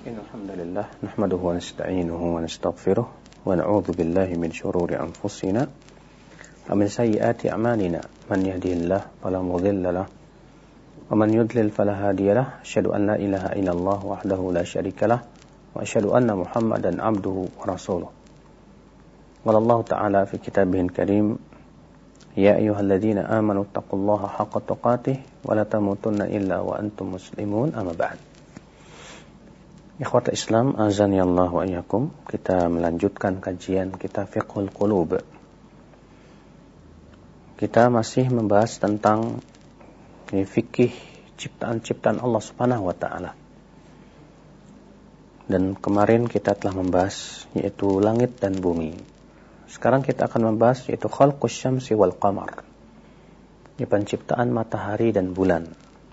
إن الحمد لله نحمده ونستعينه ونستغفره ونعوذ بالله من شرور أنفسنا ومن سيئات أعمالنا من يهده الله فلا مضل له ومن يضلل فلا هادي له أشهد أن لا إله إلا الله وحده لا شريك له وأشهد أن محمدا عبده ورسوله قال الله تعالى في كتابه الكريم يا أيها الذين آمنوا اتقوا الله حق تقاته ولا تموتن إلا وأنتم مسلمون أما بعد. Ikhwata Islam, azanillahu wa iyyakum. Kita melanjutkan kajian kitab Fiqhul Qulub. Kita masih membahas tentang fikih ciptaan-ciptaan Allah Subhanahu wa taala. Dan kemarin kita telah membahas yaitu langit dan bumi. Sekarang kita akan membahas yaitu khalqus syamsi wal qamar. Penciptaan matahari dan bulan.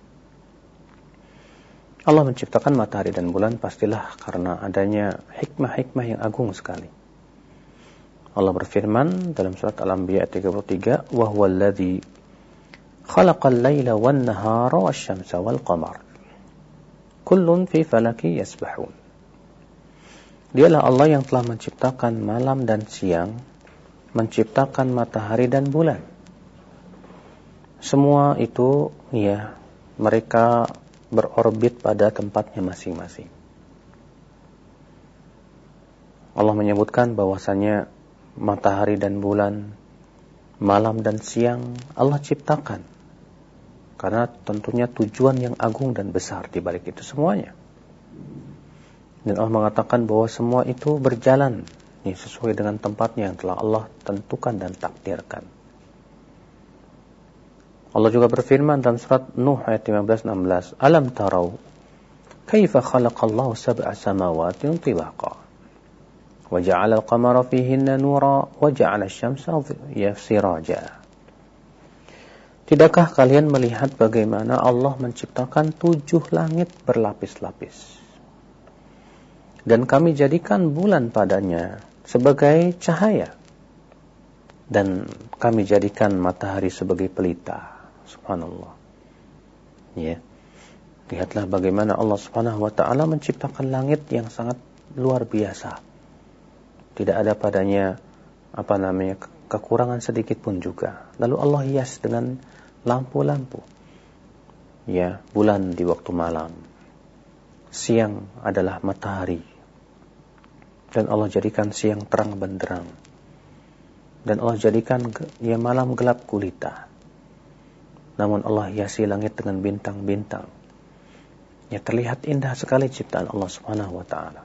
Allah menciptakan matahari dan bulan pastilah karena adanya hikmah-hikmah yang agung sekali. Allah berfirman dalam surat Al-Anbiya 33, "Wa huwal ladzi khalaqal laila wan nahara wasyamsa wal qamar. Kullun fi falaki yasbahun." Dialah Allah yang telah menciptakan malam dan siang, menciptakan matahari dan bulan. Semua itu mereka berorbit pada tempatnya masing-masing. Allah menyebutkan bahwasanya matahari dan bulan, malam dan siang Allah ciptakan. Karena tentunya tujuan yang agung dan besar di balik itu semuanya. Dan Allah mengatakan bahwa semua itu berjalan sesuai dengan tempatnya yang telah Allah tentukan dan takdirkan. Allah juga berfirman dalam surat Nuh ayat 15-16, "Alam tarau kaifa khalaqallahu sab'a samawati tibaqa wa ja'ala al-qamara fihinna nura wa ja'ala asy-syamsa siraja." Tidakkah kalian melihat bagaimana Allah menciptakan 7 langit berlapis-lapis? Dan kami jadikan bulan padanya sebagai cahaya. Dan kami jadikan matahari sebagai pelita. Subhanallah. Lihatlah bagaimana Allah Subhanahu wa taala menciptakan langit yang sangat luar biasa. Tidak ada padanya kekurangan sedikit pun juga. Lalu Allah hias dengan lampu-lampu. Bulan di waktu malam. Siang adalah matahari. Dan Allah jadikan siang terang benderang. Dan Allah jadikan malam gelap gulita. Namun Allah hiasi langit dengan bintang-bintang. Terlihat indah sekali ciptaan Allah Subhanahu wa taala.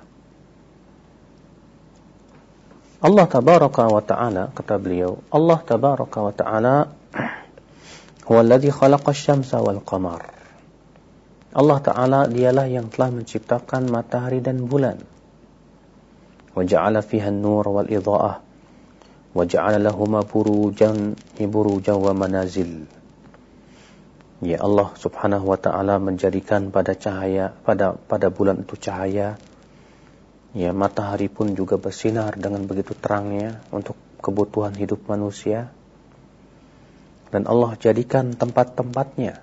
Allah tabaraka wa taala, kata beliau, Allah tabaraka wa taala huwallazi khalaqasy syamsa wal qamar. Allah taala dialah yang telah menciptakan matahari dan bulan. Wa ja'ala fiha an-nur wal idha'ah wa ja'ala lahumā burujan wa manazil. Allah Subhanahu wa taala menjadikan pada bulan itu cahaya. Matahari pun juga bersinar dengan begitu terangnya untuk kebutuhan hidup manusia. Dan Allah jadikan tempat-tempatnya.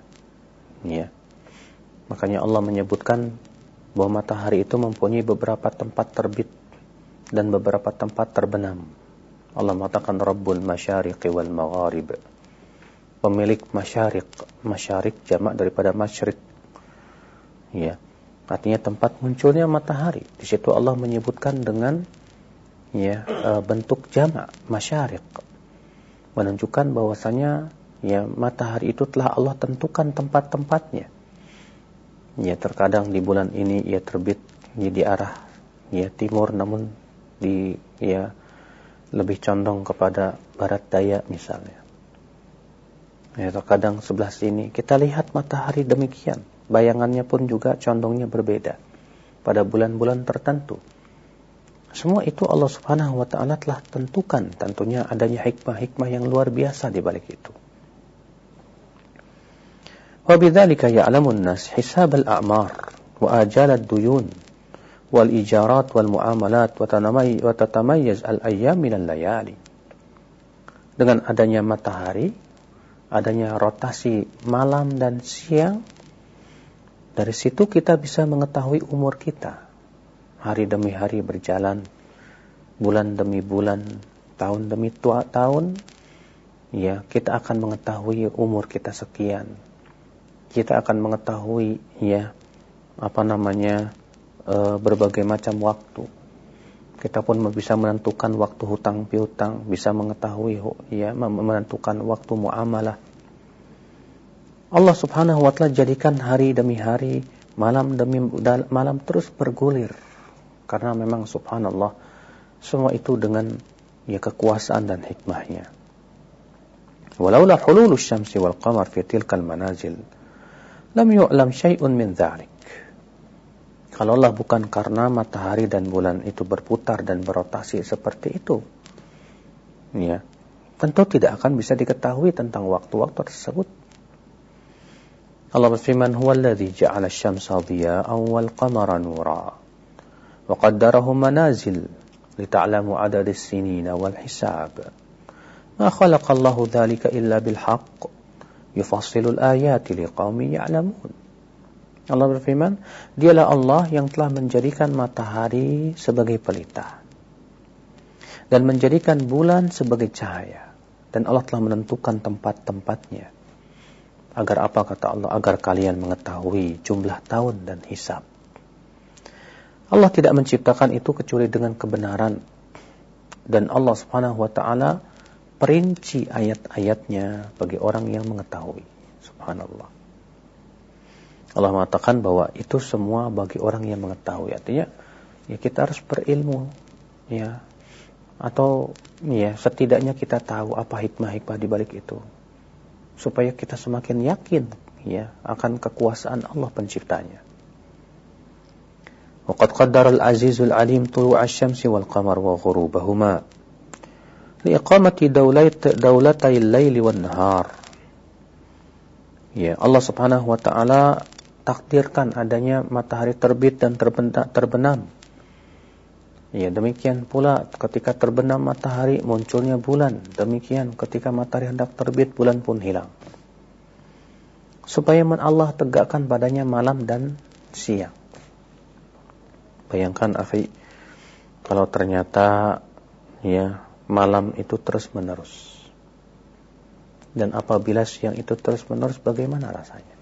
Makanya Allah menyebutkan bahwa matahari itu mempunyai beberapa tempat terbit dan beberapa tempat terbenam. Allah mengatakan Rabbul masyariqi wal magharib. Pemilik masyarik jamak daripada masyrik. Artinya tempat munculnya matahari. Di situ Allah menyebutkan dengan bentuk jamak masyarik. Menunjukkan bahwasanya matahari itu telah Allah tentukan tempat-tempatnya. Terkadang di bulan ini ia terbit di arah timur, namun lebih condong kepada barat daya misalnya. Terkadang sebelah sini kita lihat matahari demikian. Bayangannya pun juga condongnya berbeda pada bulan-bulan tertentu. Semua itu Allah Subhanahu wa taala telah tentukan. Tentunya adanya hikmah-hikmah yang luar biasa di balik itu. Wa bidzalika ya'lamun nas hisab al-a'mar wa ajal ad-duyun wal ijarat wal muamalat wa tatamayyaz al-ayyam min al-layali. Dengan adanya matahari, adanya rotasi malam dan siang, dari situ kita bisa mengetahui umur kita. hari demi hari berjalan, bulan demi bulan, tahun demi tahun, ya, kita akan mengetahui umur kita sekian. Kita akan mengetahui, ya, berbagai macam waktu. Kita pun bisa menentukan waktu hutang piutang, bisa mengetahui, ya, menentukan waktu muamalah. Allah Subhanahu wa Ta'ala jadikan hari demi hari, malam demi malam terus bergulir. Karena memang subhanallah, semua itu dengan, ya, kekuasaan dan hikmahnya. Walaula hululus syamsi wal qamar fi tilkal manazil lam yu'lam syai'un min dzalik. Kalaulah bukan karena matahari dan bulan itu berputar dan berotasi seperti itu, ya, tentu tidak akan bisa diketahui tentang waktu-waktu tersebut. Allah berfirman, "Huwallazi ja'ala asy-syamsa dhiya'an wal qamara nura wa qaddarahu manazil lita'lamu 'adadas sinina wal hisab. Ma khalaqallahu dzalika illa bil haqq yufassilul ayati liqaumin ya'lamun." Allah berfirman, dialah Allah yang telah menjadikan matahari sebagai pelita dan menjadikan bulan sebagai cahaya, dan Allah telah menentukan tempat-tempatnya. Agar apa, kata Allah? Agar kalian mengetahui jumlah tahun dan hisab. Allah tidak menciptakan itu kecuali dengan kebenaran, dan Allah Subhanahu wa Ta'ala perinci ayat-ayatnya bagi orang yang mengetahui. Subhanallah. Allah mengatakan bahwa itu semua bagi orang yang mengetahui. Artinya, ya, kita harus berilmu, ya, atau, ya, setidaknya kita tahu apa hikmah-hikmah di balik itu, supaya kita semakin yakin, ya, akan kekuasaan Allah penciptanya. Wa qad qaddara al-azizul alim tulu'a asy-syamsi wal qamar wa ghurubahuma liiqamati dawlatay al-laili wan nahar. Ya, Allah Subhanahu wa Ta'ala takdirkan adanya matahari terbit dan terbenam. Ya, demikian pula ketika terbenam matahari munculnya bulan. Demikian ketika matahari hendak terbit, bulan pun hilang. Supaya Allah tegakkan padanya malam dan siang. Bayangkan, akhi, kalau ternyata, ya, malam itu terus menerus, dan apabila siang itu terus menerus, bagaimana rasanya?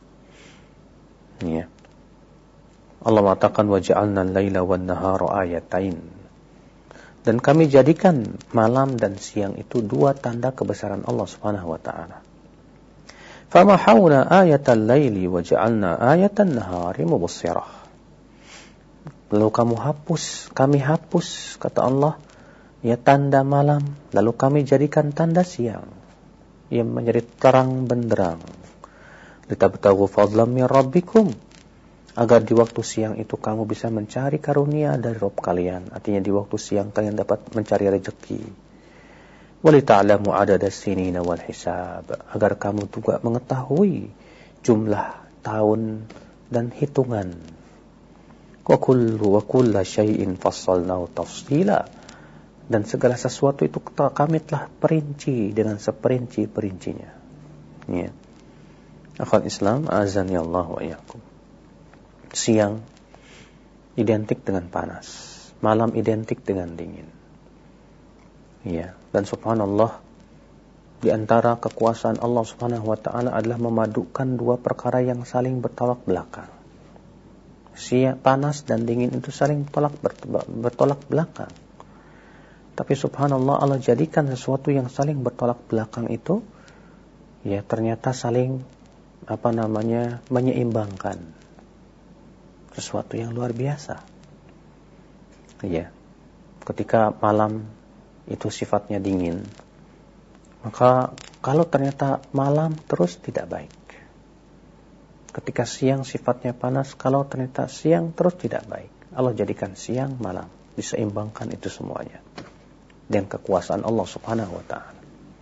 Ya. Allah mengatakan, waja'alna al-laila wan-nahara ayatain. Dan kami jadikan malam dan siang itu dua tanda kebesaran Allah Subhanahu wa Ta'ala. Famahawna ayatal laili waja'alna ayatan nahari mubassirah. Lalu kami hapus, kata Allah, ya, tanda malam, lalu kami jadikan tanda siang yang menjadi terang benderang. Litabtaghu fadlan min rabbikum, agar di waktu siang itu kamu bisa mencari karunia dari Rabb kalian. Artinya di waktu siang kalian dapat mencari rezeki. Walita'lamu 'adadas sinina wal hisab, agar kamu juga mengetahui jumlah tahun dan hitungan. Wa kulla syai'in fassalnahu tafsila, dan segala sesuatu itu kami telah perinci dengan seperinci-perincinya. Ya. Akhwat Islam, azani Allah wa iyyakum. Siang identik dengan panas, malam identik dengan dingin. Ya, dan subhanallah, di antara kekuasaan Allah Subhanahu wa Ta'ala adalah memadukan dua perkara yang saling bertolak belakang. Siang, panas dan dingin itu saling bertolak belakang. Tapi subhanallah, Allah jadikan sesuatu yang saling bertolak belakang itu, ya, ternyata saling menyeimbangkan. Sesuatu yang luar biasa. Ya. Ketika malam itu sifatnya dingin, maka kalau ternyata malam terus tidak baik. Ketika siang sifatnya panas, kalau ternyata siang terus tidak baik. Allah jadikan siang malam, diseimbangkan itu semuanya dengan kekuasaan Allah Subhanahu wa Ta'ala.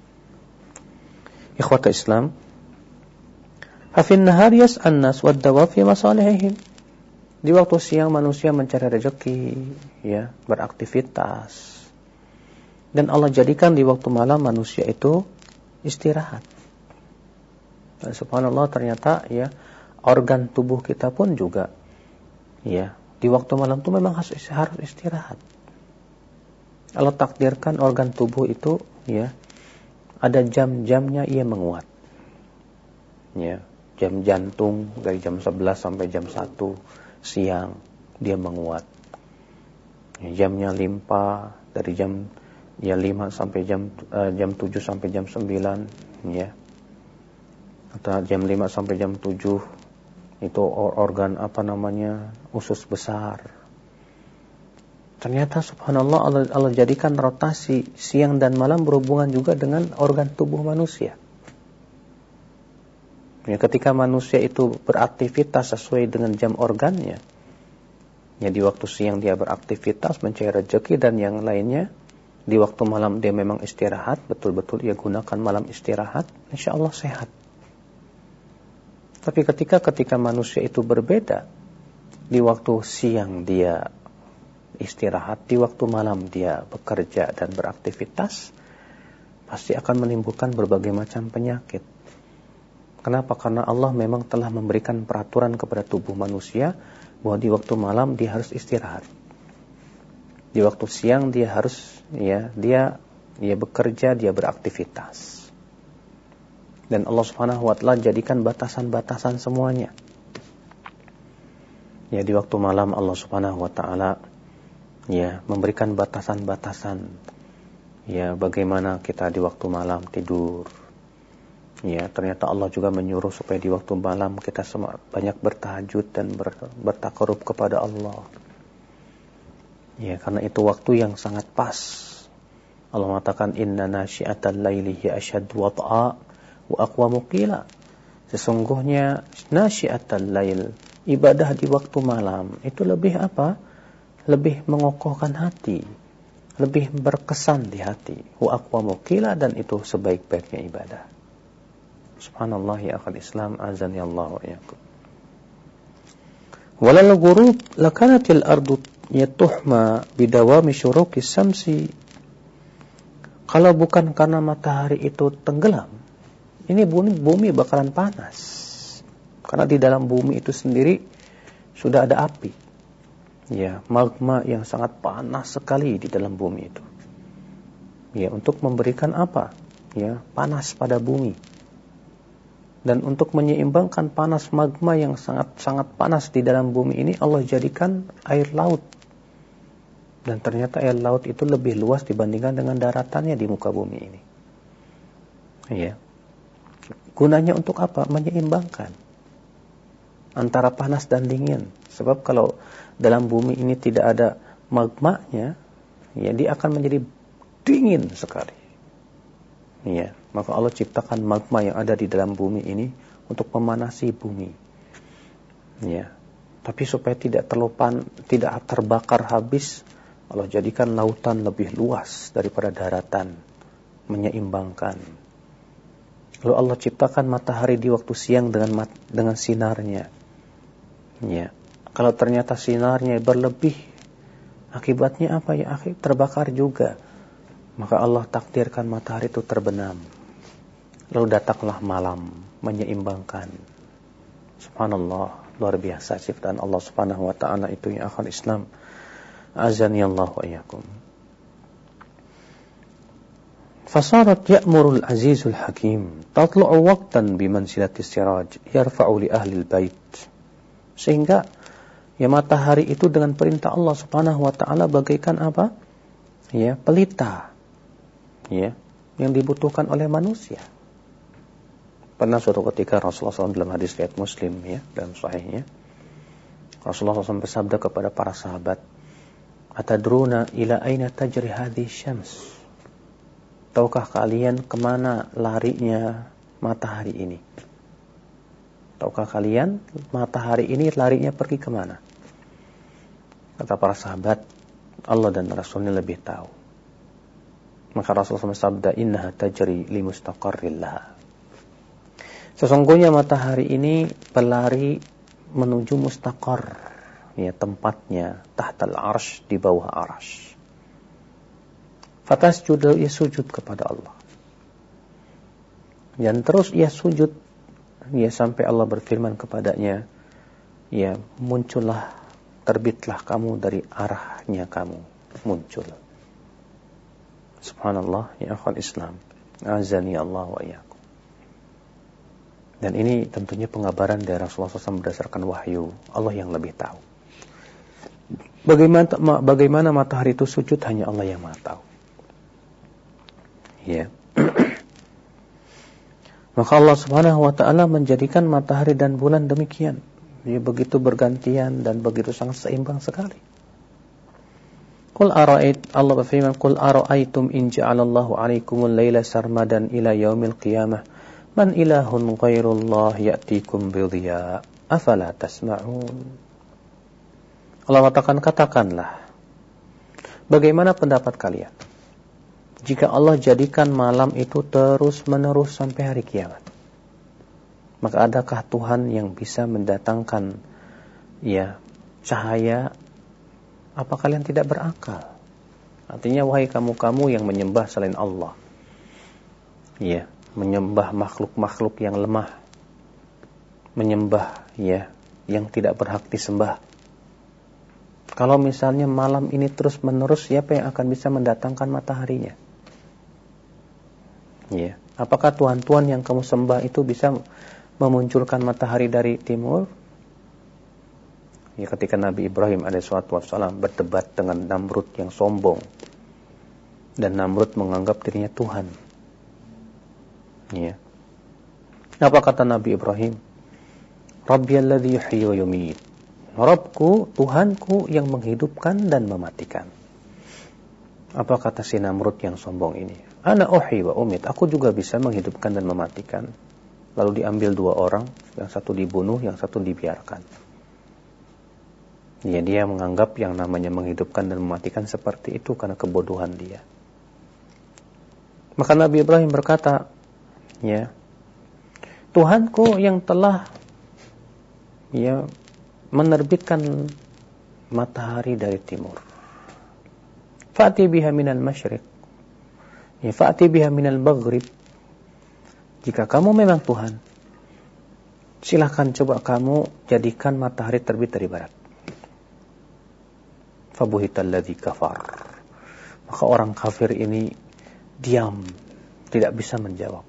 Ikhwata Islam, fafin nahar yas'an nas wad-dawab fi masalihihim. Di waktu siang manusia mencari rezeki, ya, beraktivitas. Dan Allah jadikan di waktu malam manusia itu istirahat. Dan subhanallah, ternyata, ya, organ tubuh kita pun juga, ya, Di waktu malam itu memang harus istirahat. Allah takdirkan organ tubuh itu ya ada jam-jamnya ia menguat. Ya, jam jantung dari jam 11 sampai jam 1 siang dia menguat. Ya, jamnya limpa dari jam 5 sampai jam 7 sampai jam 9 ya. Atau jam 5 sampai jam 7 itu organ usus besar. Ternyata subhanallah Allah jadikan rotasi siang dan malam berhubungan juga dengan organ tubuh manusia. Ya, ketika manusia itu beraktivitas sesuai dengan jam organnya, ya di waktu siang dia beraktivitas mencari rezeki dan yang lainnya, di waktu malam dia memang istirahat, betul-betul ia gunakan malam istirahat, insyaallah sehat. Tapi ketika manusia itu berbeda, di waktu siang dia istirahat, di waktu malam dia bekerja dan beraktivitas, pasti akan menimbulkan berbagai macam penyakit. Kenapa? Karena Allah memang telah memberikan peraturan kepada tubuh manusia bahwa di waktu malam dia harus istirahat. Di waktu siang dia harus dia bekerja, dia beraktivitas. Dan Allah Subhanahu wa taala jadikan batasan-batasan semuanya. Ya, di waktu malam Allah Subhanahu wa taala memberikan batasan-batasan. Ya, bagaimana kita di waktu malam tidur. Ya, ternyata Allah juga menyuruh supaya di waktu malam kita banyak bertahajud dan bertakarub kepada Allah. Ya, karena itu waktu yang sangat pas. Allah mengatakan inna nasyi'atal laili hiya asyaddu wat'a wa aqwamu qila. Sesungguhnya nasyi'atal lail, ibadah di waktu malam itu lebih apa? Lebih mengokohkan hati, lebih berkesan di hati. Wa aqwamu qila, dan itu sebaik-baiknya ibadah. Subhanallah ya akhal Islam, azan ya Allah wa iyyakum. Walal ghurub lakanatil ardu yatuhma bidawami syuruqis samsi. Kalau bukan karena matahari itu tenggelam, ini bumi bakalan panas. Karena di dalam bumi itu sendiri sudah ada api. Ya, magma yang sangat panas sekali di dalam bumi itu. Ya, untuk memberikan apa? Ya, panas pada bumi. Dan untuk menyeimbangkan panas magma yang sangat panas di dalam bumi ini, Allah jadikan air laut. Dan ternyata air laut itu lebih luas dibandingkan dengan daratannya di muka bumi ini. Ya. Gunanya untuk apa? Menyeimbangkan antara panas dan dingin. Sebab kalau dalam bumi ini tidak ada magmanya, ya dia akan menjadi dingin sekali. Ya, maka Allah ciptakan magma yang ada di dalam bumi ini untuk memanasi bumi. Ya. Tapi supaya tidak terbakar habis, Allah jadikan lautan lebih luas daripada daratan, menyeimbangkan. Lalu Allah ciptakan matahari di waktu siang dengan sinarnya. Ya. Kalau ternyata sinarnya berlebih, akibatnya apa ya? Terbakar juga. Maka Allah takdirkan matahari itu terbenam. Lalu datanglah malam menyeimbangkan. Subhanallah, luar biasa ciptaan Allah Subhanahu wa taala itu ya akhal Islam. Azani Allah wa iyyakum. Fasarat ya'murul azizul hakim tatlu'u waqtan bimansilatis siraj yarfa'u li ahli al-bait. Sehingga ya matahari itu dengan perintah Allah Subhanahu wa taala bagaikan apa? Ya, pelita. Ya, yang dibutuhkan oleh manusia. Pernah suatu ketika Rasulullah SAW dalam hadis riwayat Muslim ya, dalam sahihnya, Rasulullah SAW bersabda kepada para sahabat, "Atadruna ila aina tajri hadhihi syams?" Tahukah kalian kemana larinya matahari ini? Tahukah kalian matahari ini larinya pergi kemana? Kata para sahabat, Allah dan Rasulnya lebih tahu. Maka Rasulullah SAW bersabda, innaha tajri li mustaqarril laha. Sesungguhnya matahari ini berlari menuju mustaqar, ya, tempatnya tahtal arsh, di bawah arsh. Fatasjudu, ia sujud kepada Allah. Dan terus ia sujud, ya, sampai Allah berfirman kepadanya, ya, muncullah terbitlah kamu dari arahnya kamu muncul. Subhanallah, ya akhwal Islam. Azani Allah wa iyyakum. Dan ini tentunya pengabaran dari Rasulullah SAW berdasarkan wahyu. Allah yang lebih tahu. Bagaimana matahari itu sujud hanya Allah yang Maha tahu. Ya. Maka Allah Subhanahu wa taala menjadikan matahari dan bulan demikian. Dia begitu bergantian dan begitu sangat seimbang sekali. Allah berfirman, "Qul ara'aytum in ja'alallahu 'alaikumul laila sarmadan ila yaumil qiyamah man ilahun ghairullah ya'tikum bidhiya afala tasma'un." Allah katakanlah, bagaimana pendapat kalian jika Allah jadikan malam itu terus-menerus sampai hari kiamat? Maka adakah Tuhan yang bisa mendatangkan cahaya? Apa kalian tidak berakal? Artinya, wahai kamu-kamu yang menyembah selain Allah, menyembah makhluk-makhluk yang lemah, menyembah yang tidak berhak disembah. Kalau misalnya malam ini terus-menerus, siapa yang akan bisa mendatangkan mataharinya? Apakah Tuhan-Tuhan yang kamu sembah itu bisa memunculkan matahari dari timur? Ketika Nabi Ibrahim alaihissalam berdebat dengan Namrud yang sombong, dan Namrud menganggap dirinya Tuhan. Apa kata Nabi Ibrahim? Rabbiyalladzi yuhyi wa yumiit. Rabbku, Tuhanku yang menghidupkan dan mematikan. Apa kata si Namrud yang sombong ini? Ana uhyi wa umit. Aku juga bisa menghidupkan dan mematikan. Lalu diambil dua orang, yang satu dibunuh, yang satu dibiarkan. Dia menganggap yang namanya menghidupkan dan mematikan seperti itu karena kebodohan dia. Maka Nabi Ibrahim berkata, Tuhanku yang telah menerbitkan matahari dari timur. Fa'ti biha minal masyriq. Fa'ti biha minal maghrib. Jika kamu memang Tuhan, silahkan coba kamu jadikan matahari terbit dari barat. Fabuhitalladzi kafar. Maka orang kafir ini diam, tidak bisa menjawab.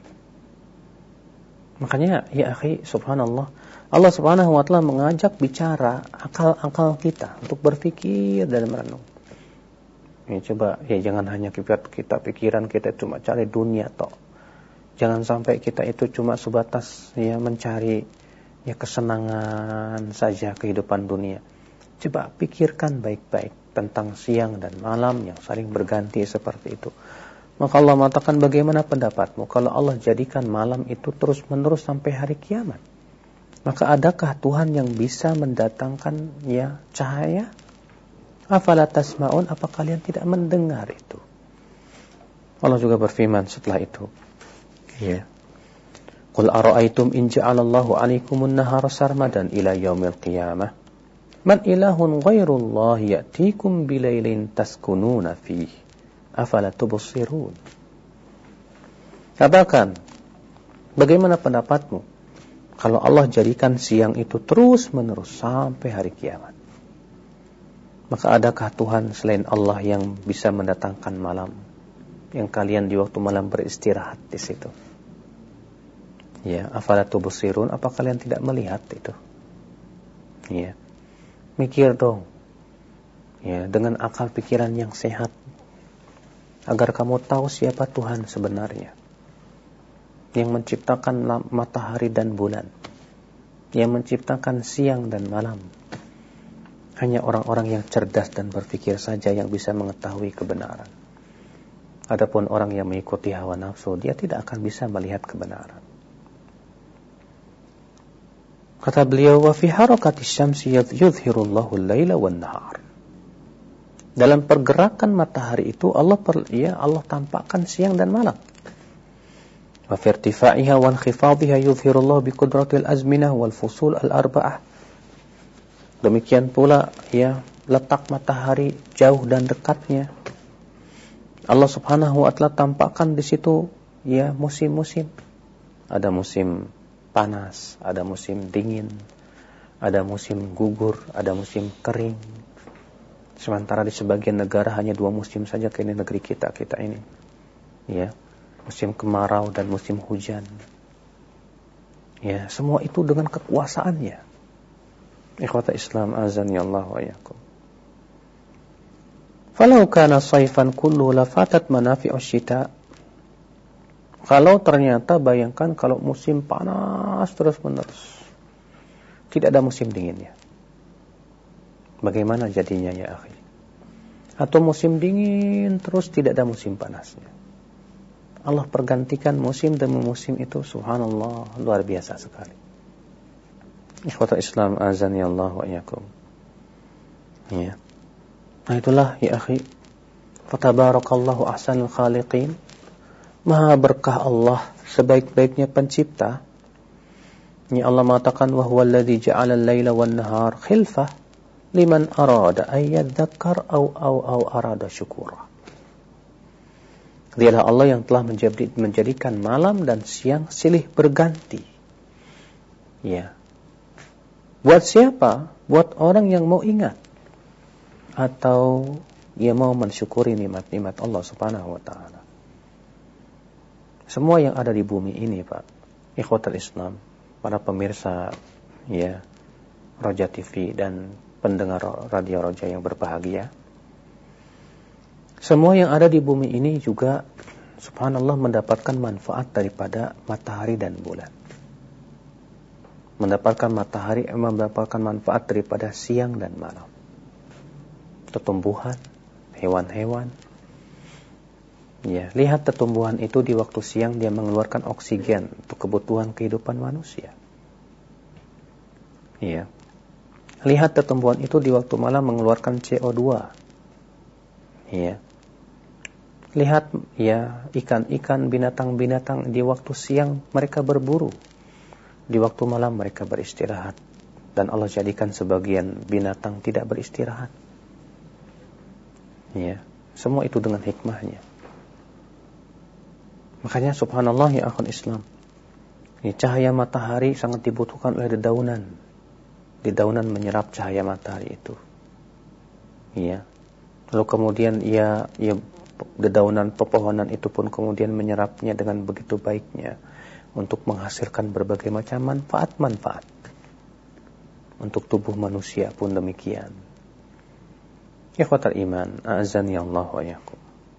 Makanya akhi, subhanallah, Allah Subhanahu wa taala mengajak bicara akal-akal kita untuk berpikir dan merenung. Coba jangan hanya pikiran kita cuma cari dunia toh. Jangan sampai kita itu cuma sebatas mencari kesenangan saja kehidupan dunia. Coba pikirkan baik-baik tentang siang dan malam yang saling berganti seperti itu. Maka Allah mengatakan, bagaimana pendapatmu kalau Allah jadikan malam itu terus-menerus sampai hari kiamat? Maka adakah Tuhan yang bisa mendatangkan cahaya? Afala tasma'un, apa kalian tidak mendengar itu? Allah juga berfirman setelah itu. Qul ara'aytum in ja'alallahu 'alaikumun nahara sarmadan ila yaumil qiyamah man ilahun ghairullah ya'tikum bilailin taskununa fihi afala tubsirun. Katakan, bagaimana pendapatmu kalau Allah jadikan siang itu terus-menerus sampai hari kiamat? Maka adakah Tuhan selain Allah yang bisa mendatangkan malam, yang kalian di waktu malam beristirahat di situ? Afala tubsirun, apa kalian tidak melihat itu? Mikir dong, dengan akal pikiran yang sehat, agar kamu tahu siapa Tuhan sebenarnya, yang menciptakan matahari dan bulan, yang menciptakan siang dan malam. Hanya orang-orang yang cerdas dan berpikir saja yang bisa mengetahui kebenaran. Adapun orang yang mengikuti hawa nafsu, dia tidak akan bisa melihat kebenaran. Kata beliau, wa fi harakati syamsi yudhhirullahu al-laila wan nahar. Dalam pergerakan matahari itu Allah tampakkan siang dan malam. Wa fi irtifa'iha wa inkhifadhiha yudhhirullahu bi qudratil azminah wal fusul al-arba'ah. Demikian pula letak matahari jauh dan dekatnya. Allah Subhanahu wa taala tampakkan di situ musim-musim. Ada musim panas, ada musim dingin, Ada musim gugur, ada musim kering. Sementara di sebagian negara hanya 2 musim saja kayak negeri kita ini. Ya, musim kemarau dan musim hujan. Ya, semua itu dengan kekuasaannya. Ikhwata Islam azan ya Allah wa iyyakum. Falau kana saifan kullu lafatat manafi'us syita. Kalau ternyata bayangkan kalau musim panas terus-menerus, tidak ada musim dinginnya. Bagaimana jadinya ya akhi? Atau musim dingin terus tidak ada musim panasnya. Allah pergantikan musim demi musim itu, subhanallah, luar biasa sekali. Ikhwata Islam azan ya Allah wa iyyakum. Ya. Nah itulah ya akhi, fatabarakallahu ahsanul khaliqin. Maha berkah Allah, sebaik-baiknya pencipta. Ini Allah mengatakan wa huwal ladzi ja'ala al-laila wan nahar khilfah liman arada ay yadzakkar au arada syukura. Dialah Allah yang telah menjadikan malam dan siang silih berganti. Ya. Buat siapa? Buat orang yang mau ingat atau dia mau mensyukuri nikmat-nikmat Allah Subhanahu wa taala. Semua yang ada di bumi ini, Pak, ikhwatul Islam, para pemirsa ya Roja TV dan pendengar Radio Roja yang berbahagia, semua yang ada di bumi ini juga subhanallah mendapatkan manfaat daripada matahari dan bulan. Mendapatkan manfaat daripada siang dan malam. Tumbuhan, hewan-hewan. Ya, lihat tumbuhan itu di waktu siang dia mengeluarkan oksigen untuk kebutuhan kehidupan manusia. Ya. Lihat tumbuhan itu di waktu malam mengeluarkan CO2. Ya. Lihat ya ikan-ikan, binatang-binatang di waktu siang mereka berburu. Di waktu malam mereka beristirahat. Dan Allah jadikan sebagian binatang tidak beristirahat. Ya, semua itu dengan hikmahnya. Makanya subhanallah ya akhwan Islam, ya, cahaya matahari sangat dibutuhkan oleh dedaunan. Dedaunan menyerap cahaya matahari itu. Ya. Lalu kemudian dedaunan pepohonan itu pun kemudian menyerapnya dengan begitu baiknya untuk menghasilkan berbagai macam manfaat-manfaat. Untuk tubuh manusia pun demikian. Ikhwatal iman, a'azani Allah wa iyyakum.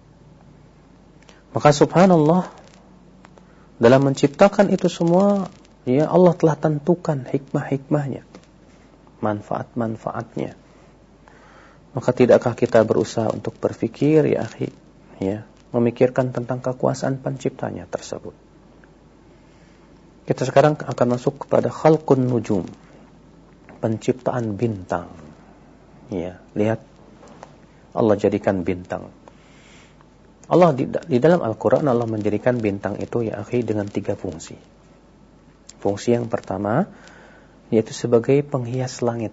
Maka subhanallah, dalam menciptakan itu semua, ya Allah telah tentukan hikmah-hikmahnya, manfaat-manfaatnya. Maka tidakkah kita berusaha untuk berfikir ya akhi, ya, memikirkan tentang kekuasaan penciptanya tersebut. Kita sekarang akan masuk kepada khalqun nujum, penciptaan bintang. Ya, lihat Allah jadikan bintang. Allah di dalam Al-Quran Allah menjadikan bintang itu ya akhi dengan 3 fungsi. Fungsi yang pertama yaitu sebagai penghias langit.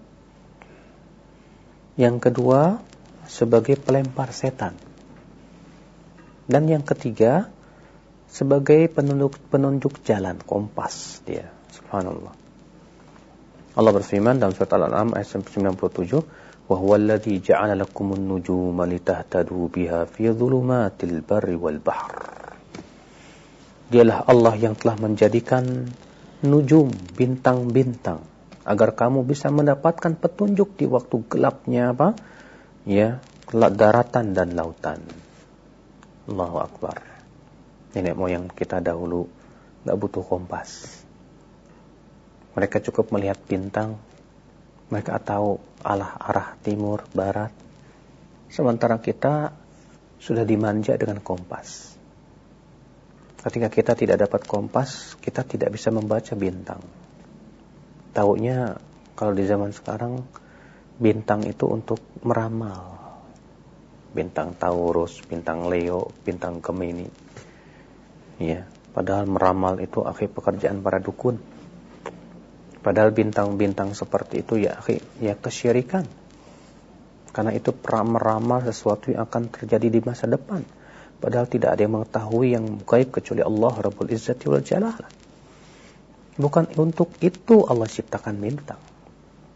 Yang kedua sebagai pelempar setan. Dan yang ketiga sebagai penunjuk jalan, kompas dia. Subhanallah. Allah berfirman dalam surat Al-An'am ayat 97, وَهُوَ الَّذِي جَعَلَ لَكُمُ النُّجُومَ لِتَهْتَدُوا بِهَا فِي ظُلُمَاتِ الْبَرِّ وَالْبَحْرِ. Dialah Allah yang telah menjadikan nujum, bintang-bintang, agar kamu bisa mendapatkan petunjuk di waktu gelapnya apa? Ya, daratan dan lautan. Allahu Akbar. Nenek moyang kita dahulu enggak butuh kompas. Mereka cukup melihat bintang. Mereka tahu arah timur, barat. Sementara kita sudah dimanja dengan kompas. Ketika kita tidak dapat kompas, kita tidak bisa membaca bintang. Taunya kalau di zaman sekarang, bintang itu untuk meramal. Bintang Taurus, bintang Leo, bintang Gemini. Ya, padahal meramal itu akhir pekerjaan para dukun. Padahal bintang-bintang seperti itu ya kesyirikan. Karena itu meramal sesuatu yang akan terjadi di masa depan. Padahal tidak ada yang mengetahui yang gaib kecuali Allah Rabbul Izzati wal Jalal. Bukan untuk itu Allah ciptakan bintang.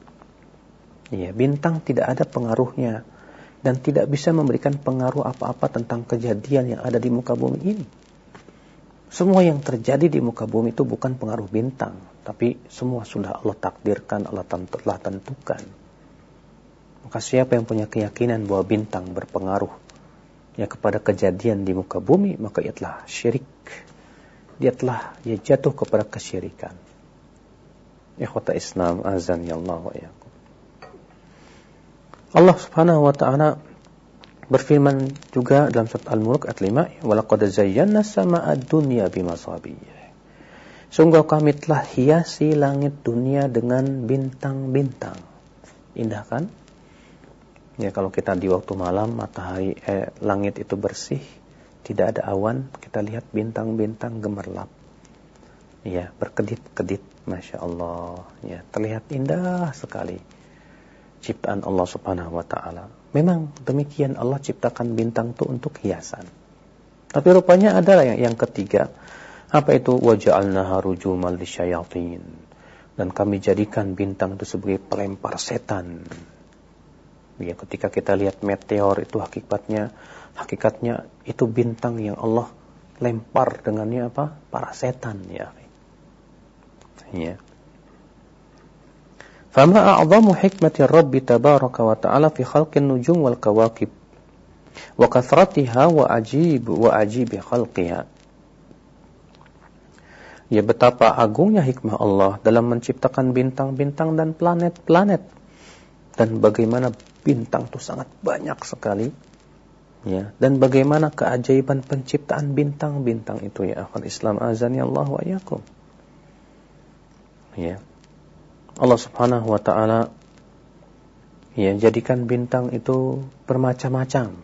Ya, bintang tidak ada pengaruhnya dan tidak bisa memberikan pengaruh apa-apa tentang kejadian yang ada di muka bumi ini. Semua yang terjadi di muka bumi itu bukan pengaruh bintang, tapi semua sudah Allah takdirkan, Allah telah tentukan. Maka siapa yang punya keyakinan bahwa bintang berpengaruh ya kepada kejadian di muka bumi, maka ia telah syirik. Dia jatuh kepada kesyirikan. Ikhwata Islam, azan ya Allah wa iyyakum. Allah Subhanahu wa ta'ala berfirman juga dalam surat Al-Mulk ayat 5, "Walaqad zayyana as-samaa'a ad-dunya bimasabih." Sungguh kami telah hiasi langit dunia dengan bintang-bintang. Indah kan? Ya, kalau kita di waktu malam langit itu bersih, tidak ada awan, kita lihat bintang-bintang gemerlap. Ya, berkedip-kedip, Masya Allah. Ya, terlihat indah sekali ciptaan Allah Subhanahu wa ta'ala. Memang demikian Allah ciptakan bintang itu untuk hiasan. Tapi rupanya ada yang ketiga. Apa itu? Waja'alnaha rujuman lisyayatin. Dan kami jadikan bintang itu sebagai pelempar setan. Ya, ketika kita lihat meteor itu hakikatnya itu bintang yang Allah lempar dengannya apa? Para setan ya. Ya. Fama a'zamu hikmati Rabbi tabaraka wa ta'ala fi khalqin nujum wal kawakib wa kathratiha wa ajibi khalqiha. Ya, betapa agungnya hikmah Allah dalam menciptakan bintang-bintang dan planet-planet, dan bagaimana bintang itu sangat banyak sekali. Ya, dan bagaimana keajaiban penciptaan bintang-bintang itu ya akhwat Islam, azan ya Allah wa iyyakum. Ya. Allah Subhanahu wa ta'ala ya jadikan bintang itu bermacam-macam.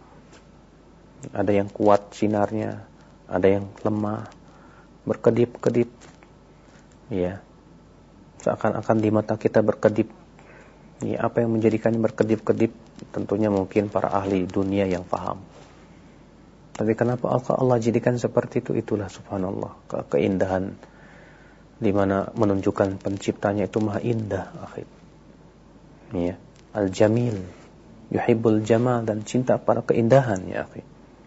Ada yang kuat sinarnya, ada yang lemah, berkedip-kedip. Ya. Seakan-akan di mata kita berkedip. Ya, apa yang menjadikannya berkedip-kedip? Tentunya mungkin para ahli dunia yang paham. Tapi kenapa Allah jadikan seperti itu? Itulah subhanallah keindahan, di mana menunjukkan penciptanya itu maha indah, akhir. Ya, al-jamil, yuhibbul jamal, dan cinta pada keindahan ya, akhir.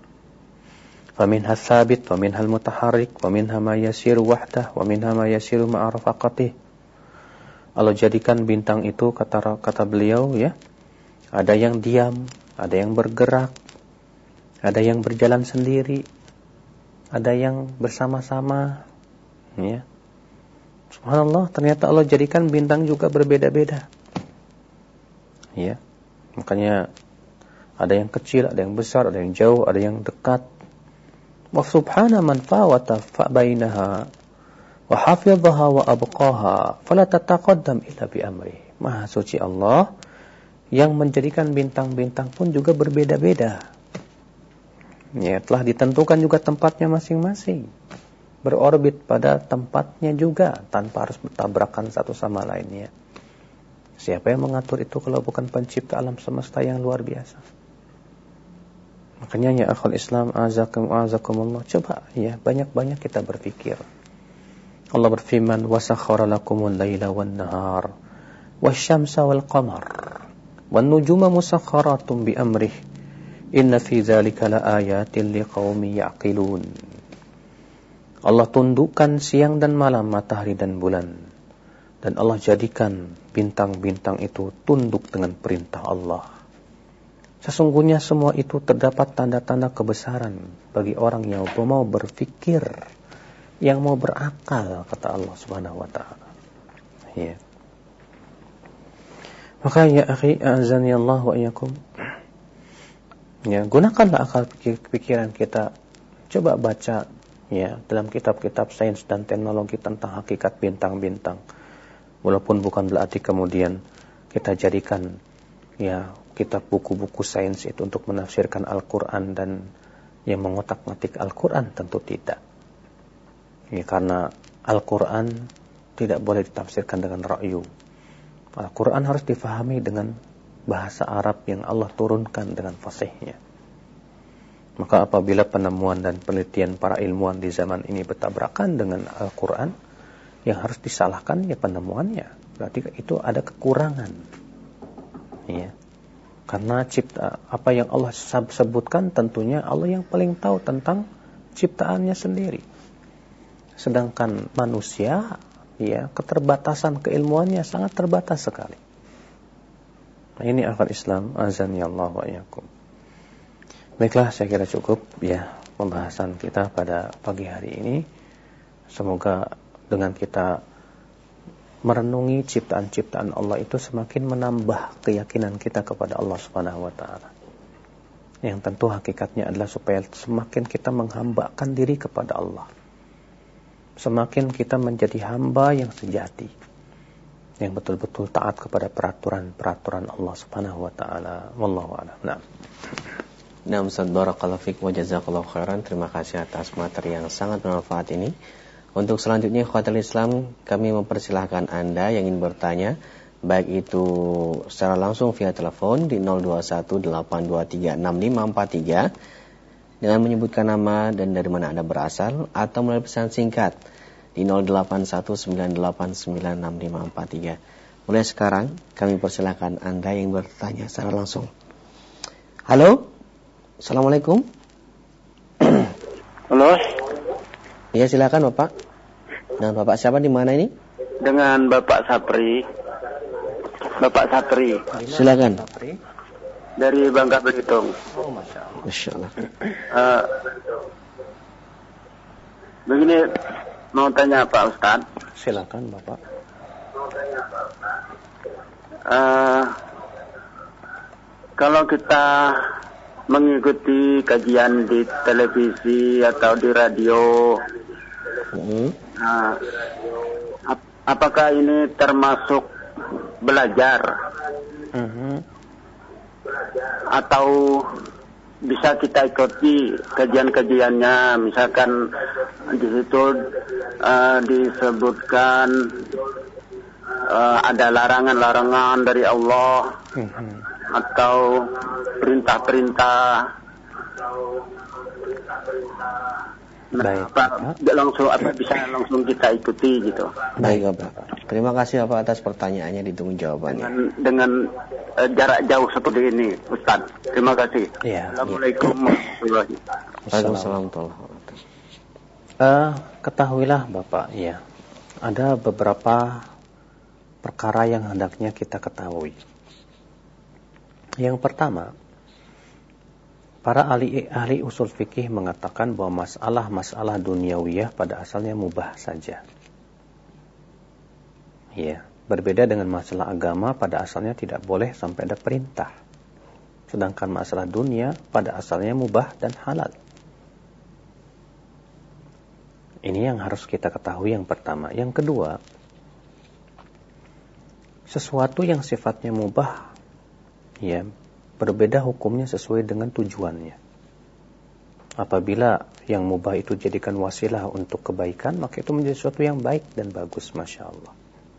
Faminha tsabit wa minhal mutaharrik wa minha ma yasiru wahdah wa minha ma yasiru ma'a rafaqatih. Allah jadikan bintang itu kata beliau ya, ada yang diam, ada yang bergerak, ada yang berjalan sendiri, ada yang bersama-sama ya. Subhanallah, ternyata Allah jadikan bintang juga berbeda-beda. Ya. Makanya ada yang kecil, ada yang besar, ada yang jauh, ada yang dekat. Wa subhana man fawata fa bainaha wa hafidhaha wa abqaha fala tataqaddam illa bi amri. Maha suci Allah yang menjadikan bintang-bintang pun juga berbeda-beda. Ya, telah ditentukan juga tempatnya masing-masing. Berorbit pada tempatnya juga tanpa harus bertabrakan satu sama lainnya. Siapa yang mengatur itu kalau bukan pencipta alam semesta yang luar biasa? Makanya ya akhul Islam, azakumullah, coba ya banyak-banyak kita berpikir. Allah berfirman, wasakhkhara lakumul laila wan nahar wasyamsa wal qamar wan nujuma musakhkharatun bi amrih inna fi dzalika laayatin liqaumin ya'qilun. Allah tundukkan siang dan malam, matahari dan bulan. Dan Allah jadikan bintang-bintang itu tunduk dengan perintah Allah. Sesungguhnya semua itu terdapat tanda-tanda kebesaran bagi orang yang mau berfikir, yang mau berakal, kata Allah Subhanahu wa ta'ala. Ya. Maka ya akhi, azani Allah wa iyyakum. Ya, gunakanlah akal pikiran kita. Coba baca ya dalam kitab-kitab sains dan teknologi tentang hakikat bintang-bintang. Walaupun bukan berarti kemudian kita jadikan ya kitab buku-buku sains itu untuk menafsirkan Al-Qur'an dan yang mengotak-ngatik Al-Qur'an, tentu tidak. Ya, karena Al-Qur'an tidak boleh ditafsirkan dengan ra'yu. Al-Qur'an harus difahami dengan bahasa Arab yang Allah turunkan dengan fasihnya. Maka apabila penemuan dan penelitian para ilmuwan di zaman ini bertabrakan dengan Al-Quran, yang harus disalahkan ya penemuannya. Berarti itu ada kekurangan. Ya. Karena apa yang Allah sebutkan tentunya Allah yang paling tahu tentang ciptaannya sendiri. Sedangkan manusia, ya, keterbatasan keilmuannya sangat terbatas sekali. Nah, ini akal Islam, azan ya Allah wa iyyakum. Baiklah, saya kira cukup ya pembahasan kita pada pagi hari ini. Semoga dengan kita merenungi ciptaan-ciptaan Allah itu semakin menambah keyakinan kita kepada Allah Subhanahu wa taala. Yang tentu hakikatnya adalah supaya semakin kita menghambakan diri kepada Allah. Semakin kita menjadi hamba yang sejati, yang betul-betul taat kepada peraturan-peraturan Allah Subhanahu wa taala. Wallahu a'lam. Nah, Ustaz, barakallahu fiik wa jazakallahu khairan. Terima kasih atas materi yang sangat bermanfaat ini. Untuk selanjutnya, ikhwatul Islam, kami mempersilahkan Anda yang ingin bertanya, baik itu secara langsung via telepon di 0218236543 dengan menyebutkan nama dan dari mana Anda berasal, atau melalui pesan singkat di 0819896543. Mulai sekarang, kami persilahkan Anda yang bertanya secara langsung. Halo? Assalamualaikum. Halo. Ya, silakan Bapak. Dengan Bapak siapa, di mana ini? Dengan Bapak Sapri. Bapak Sapri. Silakan. Dari Bangka Belitung. Oh, Masya Allah. Masya Allah. Begini, mau tanya Pak Ustadz. Silakan Bapak. Kalau kita mengikuti kajian di televisi atau di radio, apakah ini termasuk belajar? Atau bisa kita ikuti kajian-kajiannya, misalkan di situ disebutkan ada larangan-larangan dari Allah, atau perintah-perintah. Baik, bisa langsung kita ikuti gitu. Baik, Bapak. Terima kasih Bapak atas pertanyaannya, ditunggu jawabannya. Dengan jarak jauh seperti ini, Ustaz. Terima kasih. Ya. Assalamualaikum warahmatullahi wabarakatuh. Ketahuilah Bapak, ya, ada beberapa perkara yang hendaknya kita ketahui. Yang pertama, para ahli usul fikih mengatakan bahwa masalah duniawiyah pada asalnya mubah saja. Ya, berbeda dengan masalah agama, pada asalnya tidak boleh sampai ada perintah. Sedangkan masalah dunia pada asalnya mubah dan halal. Ini yang harus kita ketahui yang pertama. Yang kedua, sesuatu yang sifatnya mubah, ya, berbeda hukumnya sesuai dengan tujuannya. Apabila yang mubah itu jadikan wasilah untuk kebaikan, maka itu menjadi sesuatu yang baik dan bagus, Masya Allah.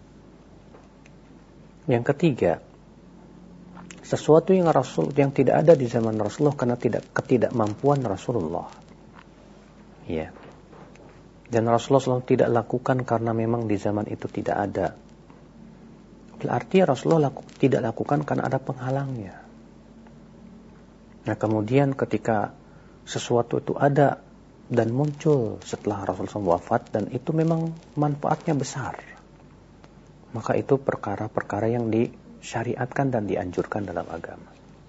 Yang ketiga, sesuatu yang tidak ada di zaman Rasulullah karena ketidakmampuan Rasulullah. Ya. Dan Rasulullah SAW tidak lakukan karena memang di zaman itu tidak ada. Berarti Rasulullah tidak lakukan karena ada penghalangnya. Nah, kemudian ketika sesuatu itu ada dan muncul setelah Rasulullah SAW wafat, dan itu memang manfaatnya besar, maka itu perkara-perkara yang disyariatkan dan dianjurkan dalam agama.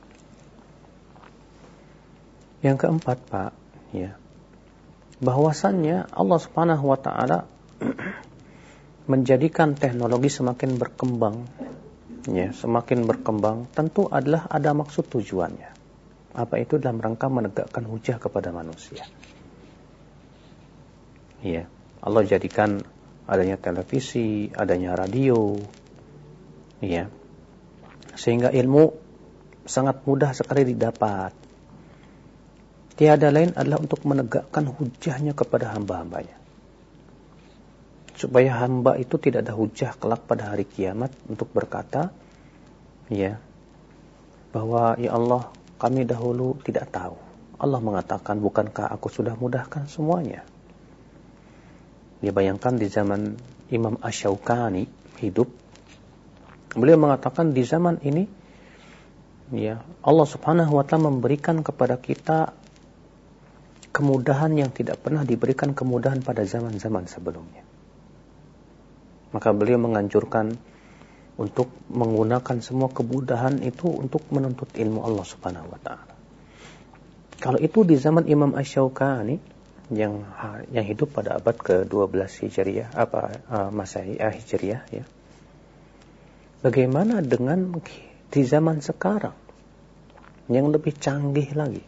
Yang keempat, Pak, ya, bahwasannya Allah Subhanahu wa taala menjadikan teknologi semakin berkembang, ya, semakin berkembang, tentu adalah ada maksud tujuannya. Apa itu? Dalam rangka menegakkan hujah kepada manusia. Ya, Allah jadikan adanya televisi, adanya radio, ya, sehingga ilmu sangat mudah sekali didapat. Tiada lain adalah untuk menegakkan hujahnya kepada hamba-hambanya, supaya hamba itu tidak ada hujah kelak pada hari kiamat untuk berkata, ya, bahwa ya Allah, kami dahulu tidak tahu. Allah mengatakan, bukankah aku sudah mudahkan semuanya? Dia bayangkan di zaman Imam Asy-Syaukani hidup, beliau mengatakan di zaman ini ya, Allah Subhanahu wa taala memberikan kepada kita kemudahan yang tidak pernah diberikan kemudahan pada zaman-zaman sebelumnya. Maka beliau menganjurkan untuk menggunakan semua kemudahan itu untuk menuntut ilmu Allah Subhanahu wa taala. Kalau itu di zaman Imam Asy-Syaukani yang hidup pada abad ke-12 Hijriah, Masehi Hijriah ya. Bagaimana dengan di zaman sekarang yang lebih canggih lagi?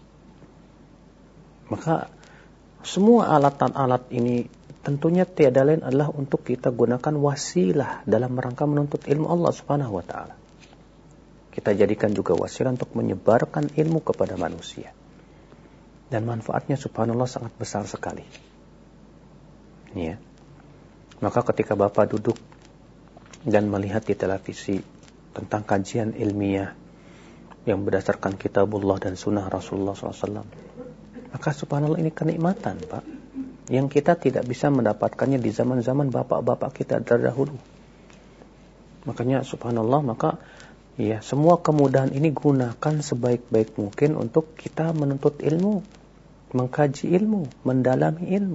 Maka semua alat ini tentunya tiada lain adalah untuk kita gunakan wasilah dalam rangka menuntut ilmu Allah Subhanahu wa taala. Kita jadikan juga wasilah untuk menyebarkan ilmu kepada manusia. Dan manfaatnya subhanallah sangat besar sekali. Ya. Maka ketika Bapak duduk dan melihat di televisi tentang kajian ilmiah yang berdasarkan kitabullah dan sunnah Rasulullah SAW, maka subhanallah ini kenikmatan, Pak, yang kita tidak bisa mendapatkannya di zaman-zaman bapak-bapak kita terdahulu. Makanya subhanallah, maka ya semua kemudahan ini gunakan sebaik-baik mungkin untuk kita menuntut ilmu, mengkaji ilmu, mendalami ilmu.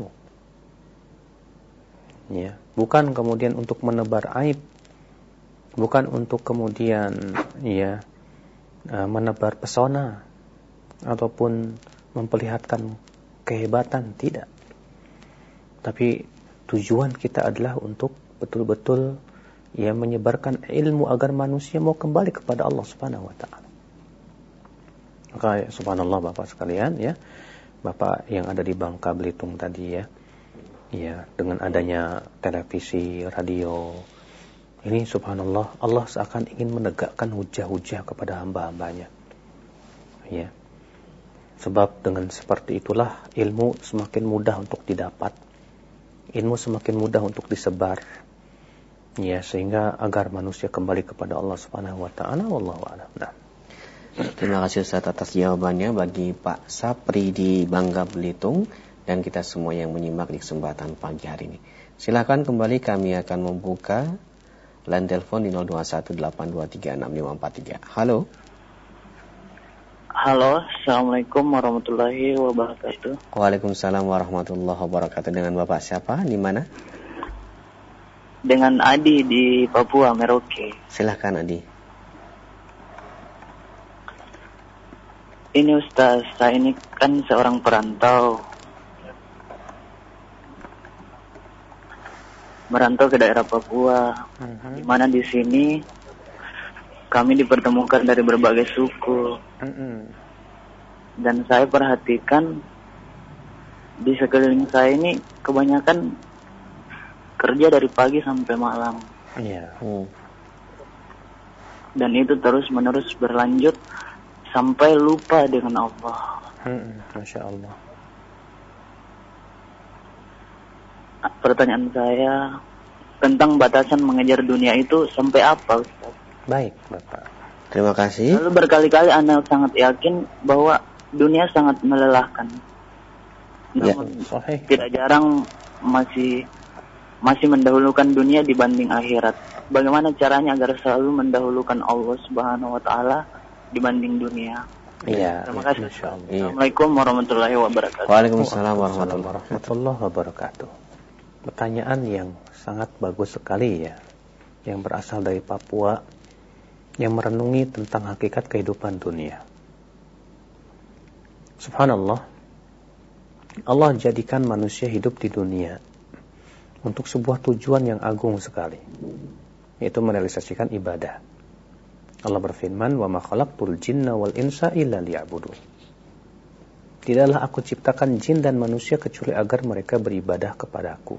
Ya, bukan kemudian untuk menebar aib, bukan untuk kemudian ya menebar pesona ataupun memperlihatkan kehebatan, tidak. Tapi tujuan kita adalah untuk betul-betul ya menyebarkan ilmu agar manusia mau kembali kepada Allah Subhanahu wa taala. Maka subhanallah Bapak sekalian ya, Bapak yang ada di Bangka Belitung tadi ya, dengan adanya televisi, radio, ini subhanallah Allah seakan ingin menegakkan hujah-hujah kepada hamba-hambanya. Ya. Sebab dengan seperti itulah ilmu semakin mudah untuk didapat, ilmu semakin mudah untuk disebar. Ya, sehingga agar manusia kembali kepada Allah Subhanahu wa taala, wallahu a'lam. Nah. Terima kasih Ustaz atas jawabannya bagi Pak Sapri di Bangka Belitung dan kita semua yang menyimak di kesempatan pagi hari ini. Silakan kembali, kami akan membuka line telepon di 0218236543. Halo. Halo, Assalamualaikum warahmatullahi wabarakatuh. Waalaikumsalam warahmatullahi wabarakatuh. Dengan Bapak siapa? Di mana? Dengan Adi di Papua, Merauke. Silakan Adi. Ini Ustaz, saya ini kan seorang perantau. Merantau ke daerah Papua. Di mana di sini kami dipertemukan dari berbagai suku. Dan saya perhatikan di sekeliling saya ini kebanyakan kerja dari pagi sampai malam. Dan itu terus-menerus berlanjut sampai lupa dengan Allah. Masya Allah. Pertanyaan saya tentang batasan mengejar dunia itu sampai apa, Ustaz? Baik, Bapak. Terima kasih. Lalu berkali-kali Anda sangat yakin bahwa dunia sangat melelahkan. Namun tidak jarang masih mendahulukan dunia dibanding akhirat. Bagaimana caranya agar selalu mendahulukan Allah Subhanahu wa taala dibanding dunia? Iya. Terima kasih. Assalamualaikum warahmatullahi wabarakatuh. Waalaikumsalam warahmatullahi wabarakatuh. Pertanyaan yang sangat bagus sekali ya, yang berasal dari Papua, yang merenungi tentang hakikat kehidupan dunia. Subhanallah, Allah jadikan manusia hidup di dunia untuk sebuah tujuan yang agung sekali, yaitu merealisasikan ibadah. Allah berfirman, "Wa ma khalaqtul jinna wal insa illa liya'budun." Tidaklah aku ciptakan jin dan manusia kecuali agar mereka beribadah kepadaku.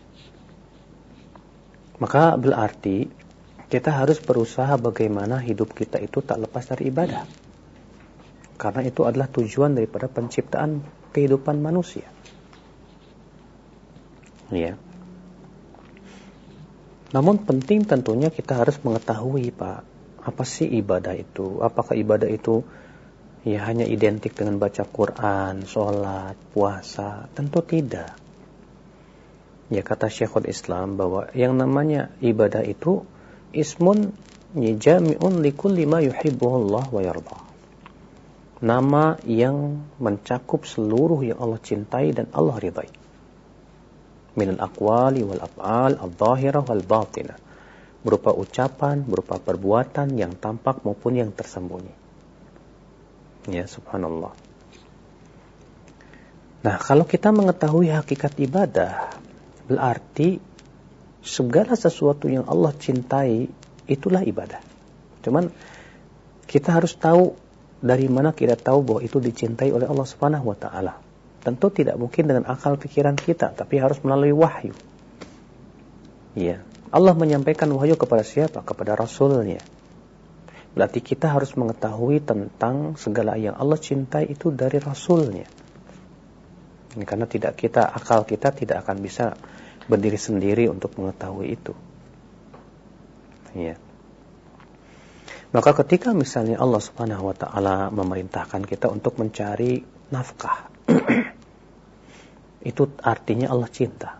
Maka berarti kita harus berusaha bagaimana hidup kita itu tak lepas dari ibadah. Karena itu adalah tujuan daripada penciptaan kehidupan manusia. Ya. Namun penting tentunya kita harus mengetahui, Pak, apa sih ibadah itu? Apakah ibadah itu ya hanya identik dengan baca Quran, sholat, puasa? Tentu tidak. Ya, kata Syekhul Islam bahwa yang namanya ibadah itu ismun jami'un likulli ma yuhibbuhullah wa yarda. Nama yang mencakup seluruh yang Allah cintai dan Allah ridai. Minal aqwali wal af'al adh-dhahirah wal batinah. Berupa ucapan, berupa perbuatan yang tampak maupun yang tersembunyi. Ya, subhanallah. Nah, kalau kita mengetahui hakikat ibadah, berarti segala sesuatu yang Allah cintai itulah ibadah. Cuman kita harus tahu dari mana kita tahu bahwa itu dicintai oleh Allah Subhanahu wa taala. Tentu tidak mungkin dengan akal pikiran kita, tapi harus melalui wahyu. Ya, Allah menyampaikan wahyu kepada siapa? Kepada Rasulnya. Berarti kita harus mengetahui tentang segala yang Allah cintai itu dari Rasulnya. Karena akal kita tidak akan bisa berdiri sendiri untuk mengetahui itu. Ya. Maka ketika misalnya Allah Subhanahu wa taala memerintahkan kita untuk mencari nafkah, itu artinya Allah cinta.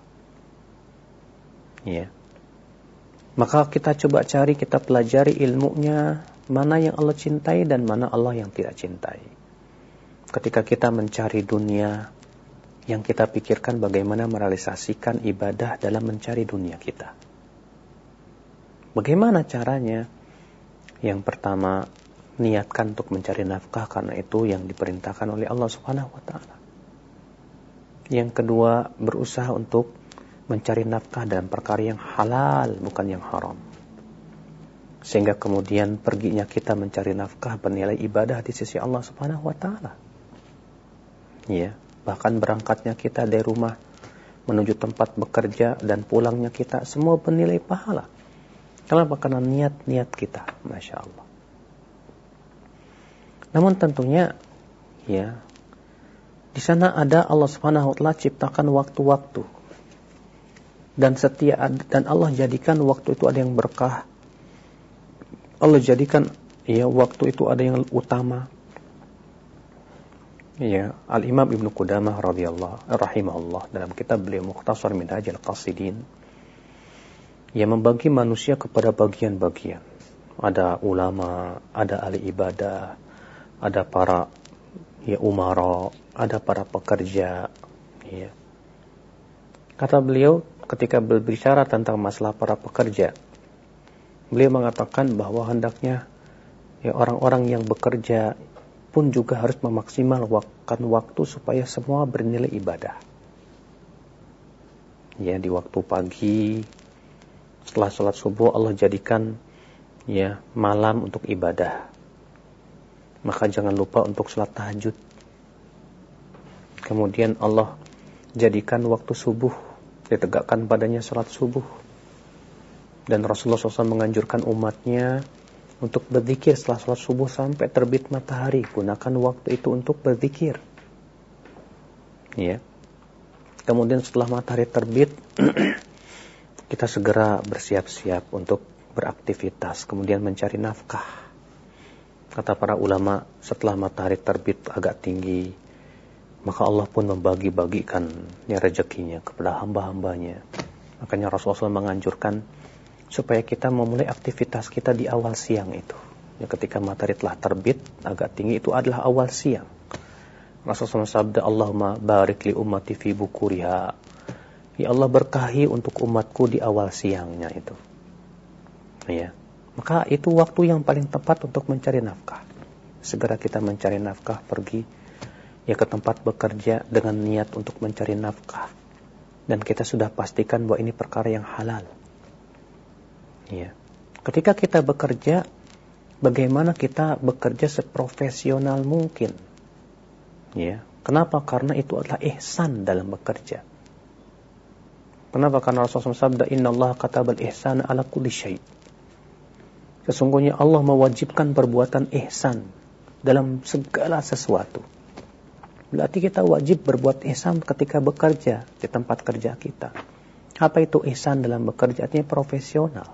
Ya. Maka kita coba cari, kita pelajari ilmunya, mana yang Allah cintai dan mana Allah yang tidak cintai. Ketika kita mencari dunia, yang kita pikirkan bagaimana merealisasikan ibadah dalam mencari dunia kita. Bagaimana caranya? Yang pertama, niatkan untuk mencari nafkah karena itu yang diperintahkan oleh Allah Subhanahu wa taala. Yang kedua, berusaha untuk mencari nafkah dalam perkara yang halal, bukan yang haram. Sehingga kemudian perginya kita mencari nafkah bernilai ibadah di sisi Allah Subhanahu wa taala. Ya. Bahkan berangkatnya kita dari rumah menuju tempat bekerja dan pulangnya kita semua bernilai pahala. Kenapa? Karena niat-niat kita, Masya Allah. Namun tentunya, ya, di sana ada Allah Subhanahu wa taala ciptakan waktu-waktu. Dan Allah jadikan waktu itu ada yang berkah. Allah jadikan waktu itu ada yang utama. Ya, Al-Imam Ibnu Qudamah rahimahullah dalam kitab beliau Mukhtasar Minhajul Qasidin, yang membagi manusia kepada bagian-bagian. Ada ulama, ada ahli ibadah, ada para umara, ada para pekerja. Ya. Kata beliau ketika berbicara tentang masalah para pekerja, beliau mengatakan bahwa hendaknya orang-orang yang bekerja pun juga harus memaksimalkan waktu supaya semua bernilai ibadah. Ya, di waktu pagi setelah sholat subuh Allah jadikan malam untuk ibadah. Maka jangan lupa untuk sholat tahajud. Kemudian Allah jadikan waktu subuh ditegakkan padanya sholat subuh. Dan Rasulullah SAW menganjurkan umatnya untuk berzikir setelah sholat subuh sampai terbit matahari. Gunakan waktu itu untuk berzikir. Ya. Kemudian setelah matahari terbit, kita segera bersiap-siap untuk beraktivitas. Kemudian mencari nafkah. Kata para ulama, setelah matahari terbit agak tinggi, maka Allah pun membagi-bagikan rezekinya kepada hamba-hambanya. Makanya Rasulullah SAW menganjurkan supaya kita memulai aktivitas kita di awal siang itu. Ya, ketika matahari telah terbit agak tinggi itu adalah awal siang. Rasulullah sabda, Allahumma barik li ummati fi bukuriha. Ya Allah, berkahi untuk umatku di awal siangnya itu. Ya. Maka itu waktu yang paling tepat untuk mencari nafkah. Segera kita mencari nafkah, pergi ke tempat bekerja dengan niat untuk mencari nafkah. Dan kita sudah pastikan bahwa ini perkara yang halal. Ya. Ketika kita bekerja, bagaimana kita bekerja seprofesional mungkin? Ya. Kenapa? Karena itu adalah ihsan dalam bekerja. Kenapa? Karena Rasulullah SAW sabda, Innallaha katabal ihsana ala kulli syai'. Sesungguhnya Allah mewajibkan perbuatan ihsan dalam segala sesuatu. Berarti kita wajib berbuat ihsan ketika bekerja di tempat kerja kita. Apa itu ihsan dalam bekerja? Artinya profesional.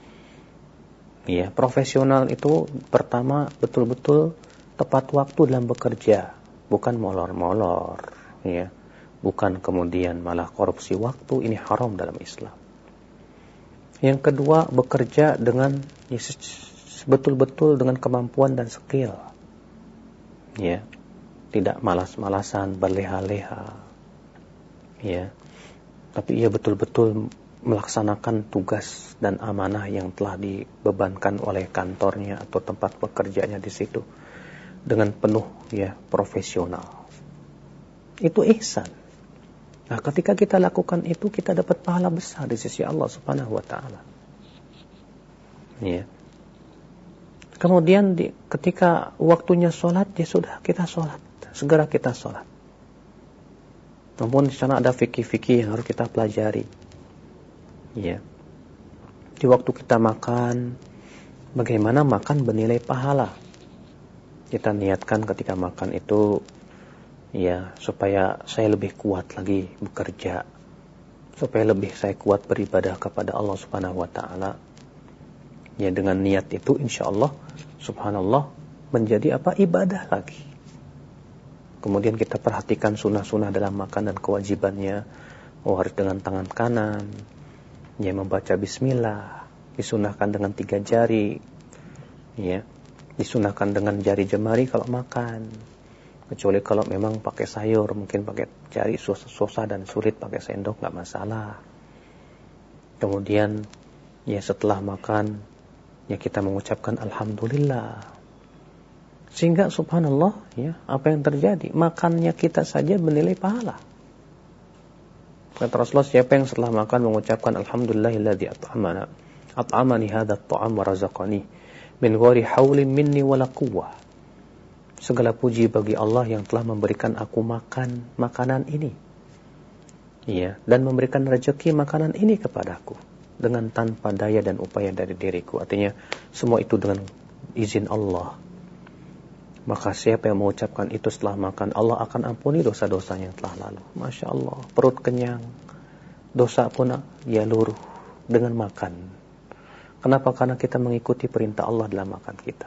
Ya, profesional itu pertama betul-betul tepat waktu dalam bekerja, bukan molor-molor, ya. Bukan kemudian malah korupsi waktu, ini haram dalam Islam. Yang kedua, bekerja dengan betul-betul dengan kemampuan dan skill. Ya. Tidak malas-malasan, berleha-leha. Ya. Tapi ia betul-betul melaksanakan tugas dan amanah yang telah dibebankan oleh kantornya atau tempat pekerjaannya di situ dengan penuh ya profesional. Itu ihsan. Nah, ketika kita lakukan itu, kita dapat pahala besar di sisi Allah Subhanahu wa taala. Ya. Kemudian ketika waktunya sholat, ya sudah kita sholat. Segera kita sholat. Namun di sana ada fikih-fikih yang harus kita pelajari. Ya. Di waktu kita makan, bagaimana makan bernilai pahala. Kita niatkan ketika makan itu, ya, supaya saya lebih kuat lagi bekerja. Supaya lebih saya kuat beribadah kepada Allah Subhanahu wa taala. Ya, dengan niat itu insyaallah subhanallah menjadi apa? Ibadah lagi. Kemudian kita perhatikan sunnah-sunnah dalam makan dan kewajibannya. Harus dengan tangan kanan. Ya, membaca bismillah. Disunahkan dengan 3 jari. Ya, disunahkan dengan jari jemari kalau makan. Kecuali kalau memang pakai sayur, mungkin pakai jari susah dan sulit pakai sendok, nggak masalah. Kemudian ya setelah makan, ya kita mengucapkan alhamdulillah. Sehingga subhanallah, ya, apa yang terjadi? Makannya kita saja bernilai pahala. Kata Rasulullah, siapa yang setelah makan mengucapkan alhamdulillahilladzi at'amani hadzal ta'am wa razaqani min ghairi haulin minni wala quwwah. Segala puji bagi Allah yang telah memberikan aku makan makanan ini. Iya, dan memberikan rezeki makanan ini kepadaku dengan tanpa daya dan upaya dari diriku. Artinya semua itu dengan izin Allah. Maka siapa yang mengucapkan itu setelah makan, Allah akan ampuni dosa-dosanya yang telah lalu. Masya Allah, perut kenyang, dosa pun ya luruh dengan makan. Kenapa? Karena kita mengikuti perintah Allah dalam makan kita.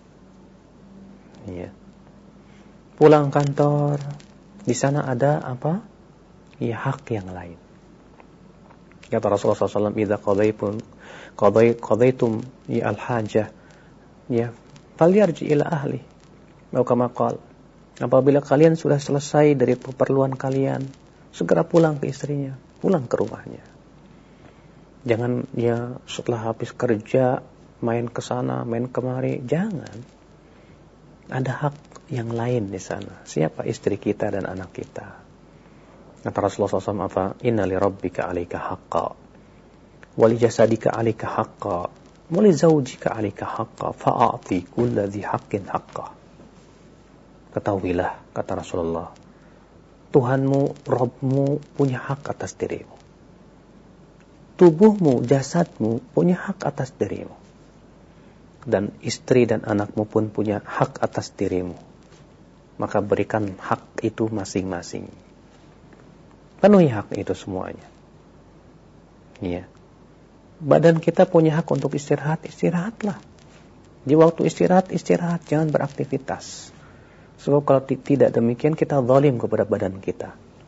Ya. Pulang kantor, di sana ada apa? Ya, hak yang lain. Kata Rasulullah SAW, "Idza qadaitum ya al-hajah, ya, falyarji ila ahli." Apabila kalian sudah selesai dari keperluan kalian, segera pulang ke istrinya, pulang ke rumahnya. Jangan ya setelah habis kerja main ke sana, main kemari, jangan. Ada hak yang lain di sana. Siapa? Istri kita dan anak kita. Kata Rasulullah SAW apa? Inna li rabbika 'alaika haqqan wa li jasadika 'alaika haqqan wa li zawjika 'alaika haqqan fa'ati kulli dhi haqqin haqqan. Ketahuilah, kata Rasulullah, Tuhanmu, Rabbmu punya hak atas dirimu. Tubuhmu, jasadmu punya hak atas dirimu. Dan istri dan anakmu pun punya hak atas dirimu. Maka berikan hak itu masing-masing. Penuhi hak itu semuanya. Iya. Badan kita punya hak untuk istirahat, istirahatlah. Di waktu istirahat, istirahat, jangan beraktivitas. Sebab kalau tidak demikian kita zalim kepada badan kita.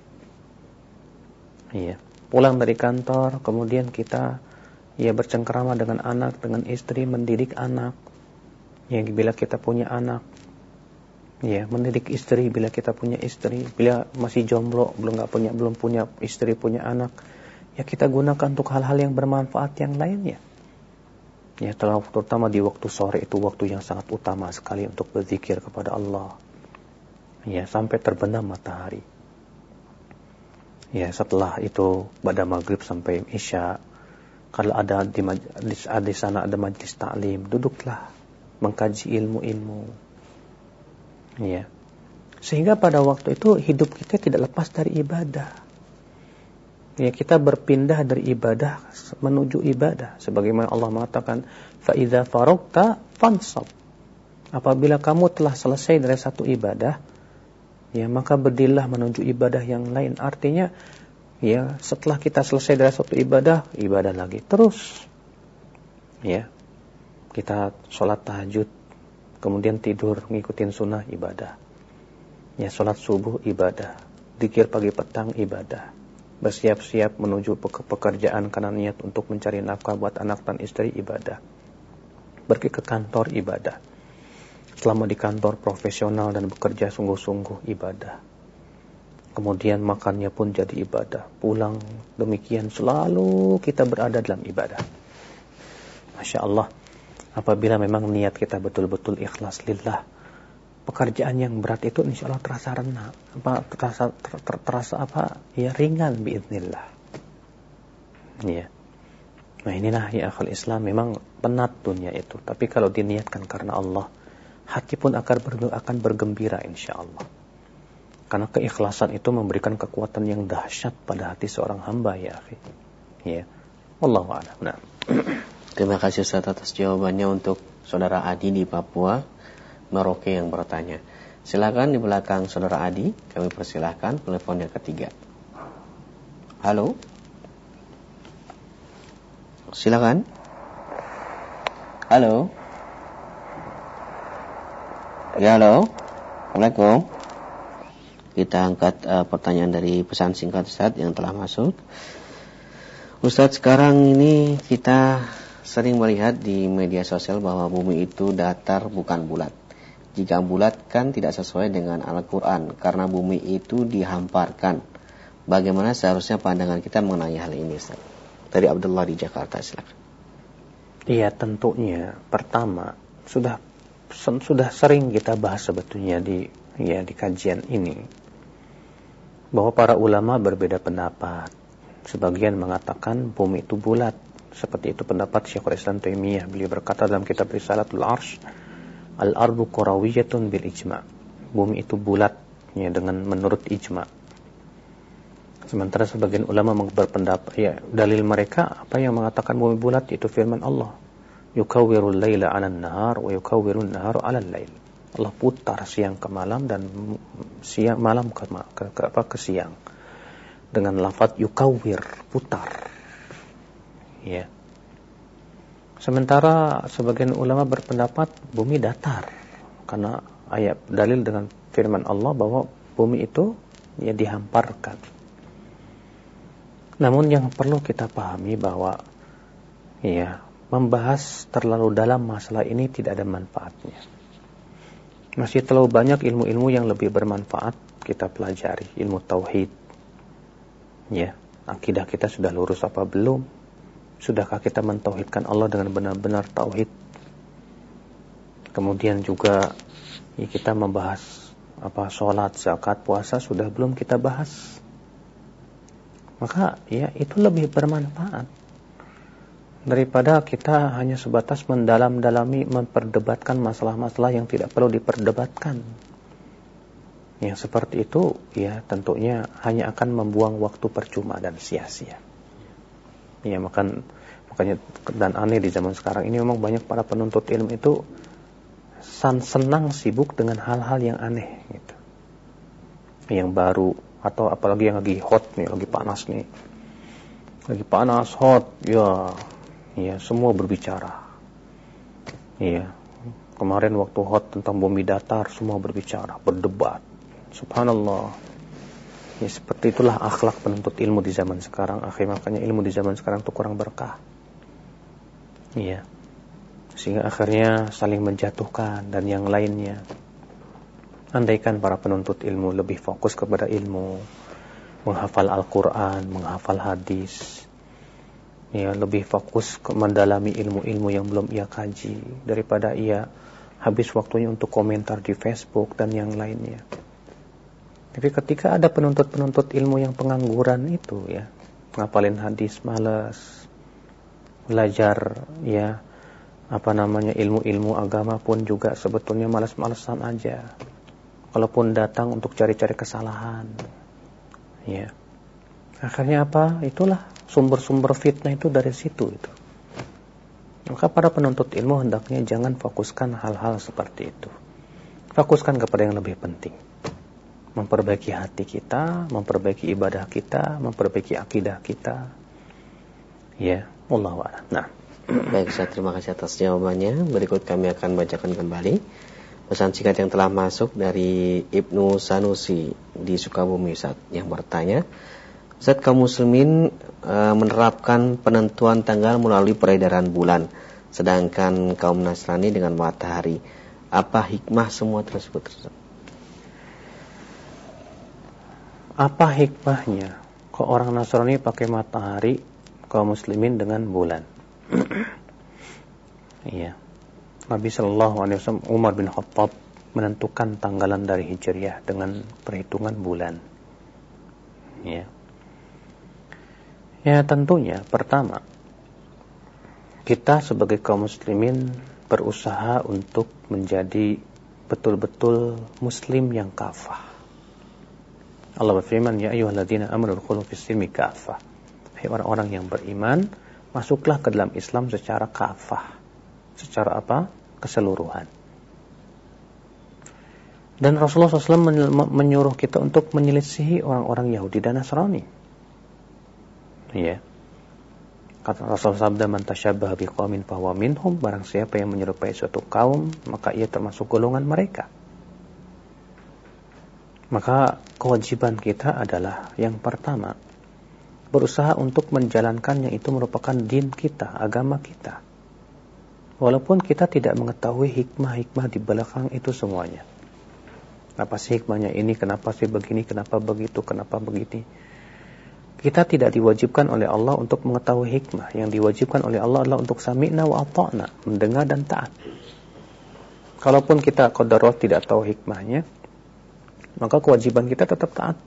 Iya. Pulang dari kantor, kemudian kita ya bercengkerama dengan anak, dengan istri, mendidik anak. Ya, bila kita punya anak, ya, mendidik istri bila kita punya istri. Bila masih jomblo, belum punya istri, punya anak, ya kita gunakan untuk hal-hal yang bermanfaat yang lainnya. Ya, terutama di waktu sore itu waktu yang sangat utama sekali untuk berzikir kepada Allah. Ya, sampai terbenam matahari. Ya, setelah itu pada maghrib sampai isya, kalau ada di sana ada majlis ta'lim, duduklah mengkaji ilmu-ilmu. Ya. Sehingga pada waktu itu hidup kita tidak lepas dari ibadah. Ya, kita berpindah dari ibadah menuju ibadah. Sebagaimana Allah mengatakan, fa idza faragta fansab. Apabila kamu telah selesai dari satu ibadah, ya, maka berdirilah menuju ibadah yang lain. Artinya, ya, setelah kita selesai dari suatu ibadah, ibadah lagi terus. Ya, kita sholat tahajud, kemudian tidur, ngikutin sunnah, ibadah. Ya, sholat subuh, ibadah. Dzikir pagi petang, ibadah. Bersiap-siap menuju pekerjaan karena niat untuk mencari nafkah buat anak dan istri, ibadah. pergi ke kantor ibadah. Selama di kantor profesional dan bekerja sungguh-sungguh ibadah. Kemudian makannya pun jadi ibadah. Pulang demikian selalu kita berada dalam ibadah. Masya Allah, apabila memang niat kita betul-betul ikhlas lillah, pekerjaan yang berat itu insya Allah terasa ringan biiznillah. Ya. Nah inilah ya akhul Islam, memang penat dunia itu. Tapi kalau diniatkan karena Allah, hati pun akan bergembira insya Allah. Karena keikhlasan itu memberikan kekuatan yang dahsyat pada hati seorang hamba ya akhi. Ya. Wallahu a'lam. Nah. Terima kasih Ustaz atas jawabannya. Untuk Saudara Adi di Papua, Merauke yang bertanya. Silakan di belakang Saudara Adi, kami persilahkan telepon yang ketiga. Halo. Silakan. Halo. Ya, halo. Assalamualaikum. Kita angkat pertanyaan dari pesan singkat Ustaz yang telah masuk. Ustaz, sekarang ini kita sering melihat di media sosial bahwa bumi itu datar bukan bulat. Jika bulat kan tidak sesuai dengan Al-Quran, karena bumi itu dihamparkan. Bagaimana seharusnya pandangan kita mengenai hal ini Ustaz? Dari Abdullah di Jakarta, silakan. Iya, tentunya pertama sudah sering kita bahas sebetulnya di kajian ini, bahwa para ulama berbeda pendapat. Sebagian mengatakan bumi itu bulat, seperti itu pendapat Syekhul Islam Taimiyah. Beliau berkata dalam kitab Risalatul Arsh, al-ardu kurawiyatun bil ijma'. Bumi itu bulat ya, dengan menurut ijma'. Sementara sebagian ulama berpendapat, ya dalil mereka apa yang mengatakan bumi bulat itu firman Allah, yukawwirul laila 'alan nahar wa yukawwirun naharu 'alal lail. Allah putar siang ke malam dan siang malam ke siang dengan lafaz yukawwir, putar. Ya. Sementara sebagian ulama berpendapat bumi datar, karena ayat dalil dengan firman Allah bahwa bumi itu ya dihamparkan. Namun yang perlu kita pahami bahwa ya membahas terlalu dalam masalah ini tidak ada manfaatnya. Masih terlalu banyak ilmu-ilmu yang lebih bermanfaat kita pelajari. Ilmu tauhid. Ya, akidah kita sudah lurus apa belum? Sudahkah kita mentauhidkan Allah dengan benar-benar tauhid? Kemudian juga ya, kita membahas sholat, zakat, puasa sudah belum kita bahas? Maka ya itu lebih bermanfaat daripada kita hanya sebatas mendalam-dalami, memperdebatkan masalah-masalah yang tidak perlu diperdebatkan. Yang seperti itu ya tentunya hanya akan membuang waktu percuma dan sia-sia. Ya makanya dan aneh di zaman sekarang ini memang banyak para penuntut ilmu itu senang sibuk dengan hal-hal yang aneh gitu. Yang baru atau apalagi yang lagi hot nih, lagi panas nih. Lagi panas, hot, ya semua berbicara. Iya. Kemarin waktu hot tentang bumi datar semua berbicara, berdebat. Subhanallah. Ya seperti itulah akhlak penuntut ilmu di zaman sekarang. Makanya ilmu di zaman sekarang itu kurang berkah. Iya. Sehingga akhirnya saling menjatuhkan dan yang lainnya. Andaikan para penuntut ilmu lebih fokus kepada ilmu, menghafal Al-Quran, menghafal hadis, ya lebih fokus mendalami ilmu-ilmu yang belum ia kaji daripada ia habis waktunya untuk komentar di Facebook dan yang lainnya. Tapi ketika ada penuntut-penuntut ilmu yang pengangguran itu ya, ngapalin hadis malas, belajar ya ilmu-ilmu agama pun juga sebetulnya malas-malasan aja. Kalaupun datang untuk cari-cari kesalahan. Ya. Akhirnya apa? Itulah sumber-sumber fitnah itu dari situ itu. Maka para penuntut ilmu hendaknya jangan fokuskan hal-hal seperti itu. Fokuskan kepada yang lebih penting. Memperbaiki hati kita, memperbaiki ibadah kita, memperbaiki akidah kita. Ya, wallahu a'lam. Nah, baik Ustaz, terima kasih atas jawabannya. Berikut kami akan bacakan kembali pesan singkat yang telah masuk dari Ibnu Sanusi di Sukabumi Ustaz, yang bertanya, Ustaz, kaum muslimin menerapkan penentuan tanggal melalui peredaran bulan. sedangkan kaum Nasrani dengan matahari. Apa hikmah semua tersebut? Apa hikmahnya kok orang Nasrani pakai matahari, kaum muslimin dengan bulan? Iya. Nabi sallallahu alaihi wasallam, Umar bin Khattab menentukan tanggalan dari Hijriah dengan perhitungan bulan. Ya. Ya, tentunya pertama, kita sebagai kaum muslimin berusaha untuk menjadi betul-betul muslim yang kafah. Allah berfirman, ya ayyuhalladzina amanu udkhulu fis-silmi kafah. Hai orang-orang yang beriman, masuklah ke dalam Islam secara kafah. Secara apa? Keseluruhan. Dan Rasulullah SAW menyuruh kita untuk menyelisihi orang-orang Yahudi dan Nasrani. Ya. Kata Rasulullah sabda, man tashabbaha biqaumin fahuwa minhum, barang siapa yang menyerupai suatu kaum, maka ia termasuk golongan mereka. Maka kewajiban kita adalah yang pertama, berusaha untuk menjalankan yang itu merupakan din kita, agama kita. Walaupun kita tidak mengetahui hikmah-hikmah di belakang itu semuanya. Apa sih hikmahnya ini, kenapa sih begini, kenapa begitu, kenapa begini. Kita tidak diwajibkan oleh Allah untuk mengetahui hikmah. Yang diwajibkan oleh Allah adalah untuk sami'na wa ata'na, mendengar dan taat. Kalaupun kita qadarullah tidak tahu hikmahnya, maka kewajiban kita tetap taat.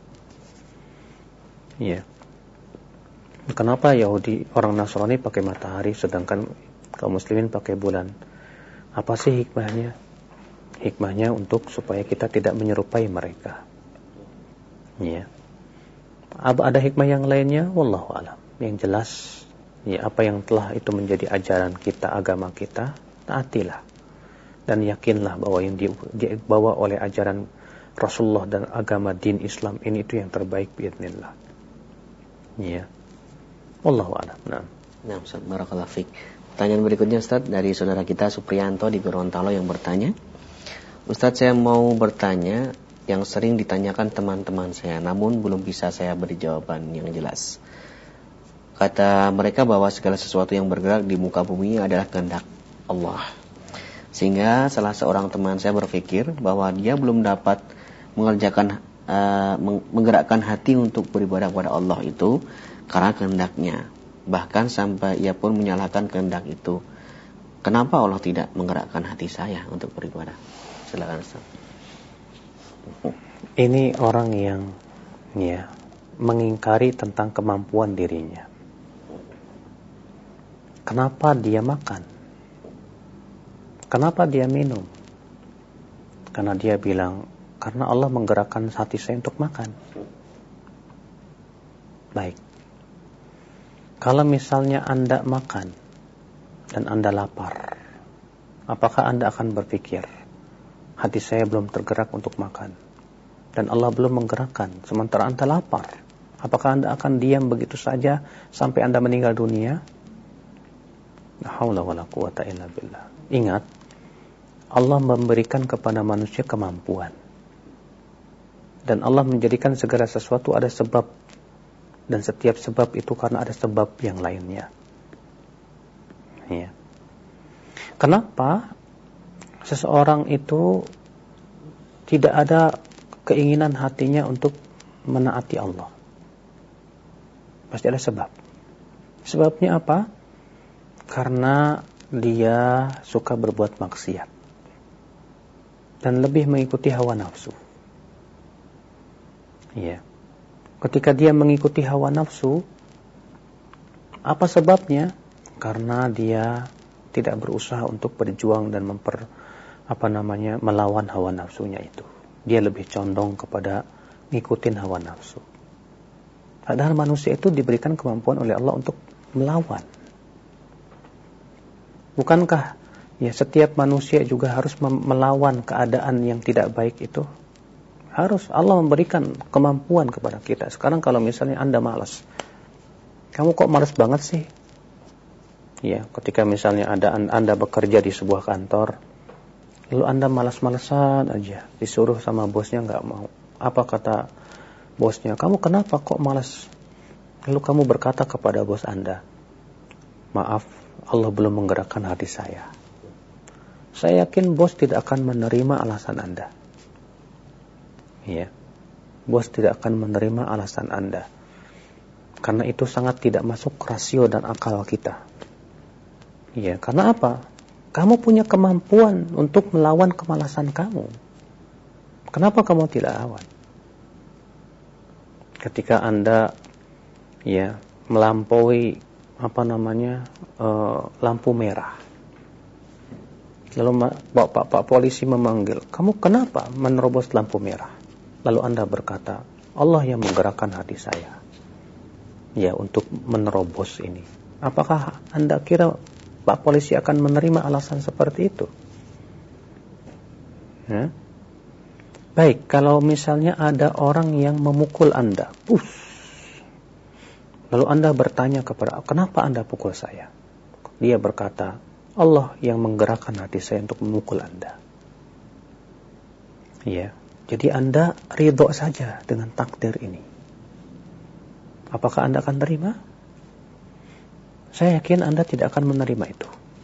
Iya. Kenapa Yahudi, orang Nasrani pakai matahari, sedangkan kaum muslimin pakai bulan? Apa sih hikmahnya? Hikmahnya untuk supaya kita tidak menyerupai mereka. Iya. Ada hikmah yang lainnya? Wallahu a'lam. Yang jelas, ya, apa yang telah itu menjadi ajaran kita, agama kita, taatilah. Dan yakinlah bahwa yang dibawa oleh ajaran Rasulullah dan agama din Islam ini itu yang terbaik biidznillah. Ya. Wallahu a'lam. Nah, Ustaz, barakallahu fiik. Pertanyaan berikutnya, Ustaz, dari saudara kita Supriyanto di Gorontalo yang bertanya, Ustaz, saya mau bertanya yang sering ditanyakan teman-teman saya, namun belum bisa saya beri jawaban yang jelas. Kata mereka bahwa segala sesuatu yang bergerak di muka bumi adalah kehendak Allah. Sehingga salah seorang teman saya berpikir bahwa dia belum dapat menggerakkan hati untuk beribadah kepada Allah itu karena kehendaknya. Bahkan sampai ia pun menyalahkan kehendak itu. Kenapa Allah tidak menggerakkan hati saya untuk beribadah? Silakan, Ustaz. Ini orang yang mengingkari tentang kemampuan dirinya. Kenapa dia makan? Kenapa dia minum? Karena dia bilang, karena Allah menggerakkan hati saya untuk makan. Baik. Kalau misalnya Anda makan dan Anda lapar, apakah Anda akan berpikir, hati saya belum tergerak untuk makan dan Allah belum menggerakkan, sementara Anda lapar? Apakah Anda akan diam begitu saja sampai Anda meninggal dunia? La haula wala quwata illa billah. Ingat, Allah memberikan kepada manusia kemampuan. Dan Allah menjadikan segala sesuatu ada sebab. Dan setiap sebab itu karena ada sebab yang lainnya. Ya. Kenapa seseorang itu tidak ada keinginan hatinya untuk menaati Allah? Pasti ada sebab. Sebabnya apa? Karena dia suka berbuat maksiat dan lebih mengikuti hawa nafsu. Ya. Ketika dia mengikuti hawa nafsu, apa sebabnya? Karena dia tidak berusaha untuk berjuang dan melawan hawa nafsunya itu. Dia lebih condong kepada ngikutin hawa nafsu. Padahal manusia itu diberikan kemampuan oleh Allah untuk melawan. Bukankah setiap manusia juga harus melawan keadaan yang tidak baik itu? Harus. Allah memberikan kemampuan kepada kita. Sekarang kalau misalnya Anda malas, kamu kok malas banget sih? Ya, ketika misalnya Anda bekerja di sebuah kantor, lalu Anda malas-malasan aja, disuruh sama bosnya nggak mau. Apa kata bosnya? Kamu kenapa kok malas? Lalu kamu berkata kepada bos Anda, maaf, Allah belum menggerakkan hati saya. Saya yakin bos tidak akan menerima alasan Anda. Ya. Bos tidak akan menerima alasan Anda. Karena itu sangat tidak masuk rasio dan akal kita. Ya, karena apa? Kamu punya kemampuan untuk melawan kemalasan kamu. Kenapa kamu tidak lawan? Ketika Anda melampaui lampu merah. Lalu Pak polisi memanggil, "Kamu kenapa menerobos lampu merah?" Lalu Anda berkata, "Allah yang menggerakkan hati saya untuk menerobos ini." Apakah Anda kira Pak polisi akan menerima alasan seperti itu? Ya? Baik, kalau misalnya ada orang yang memukul Anda, lalu Anda bertanya kepada, "Kenapa Anda pukul saya?" Dia berkata, "Allah yang menggerakkan hati saya untuk memukul Anda." Ya, jadi Anda ridho saja dengan takdir ini. Apakah Anda akan terima? Saya yakin Anda tidak akan menerima itu.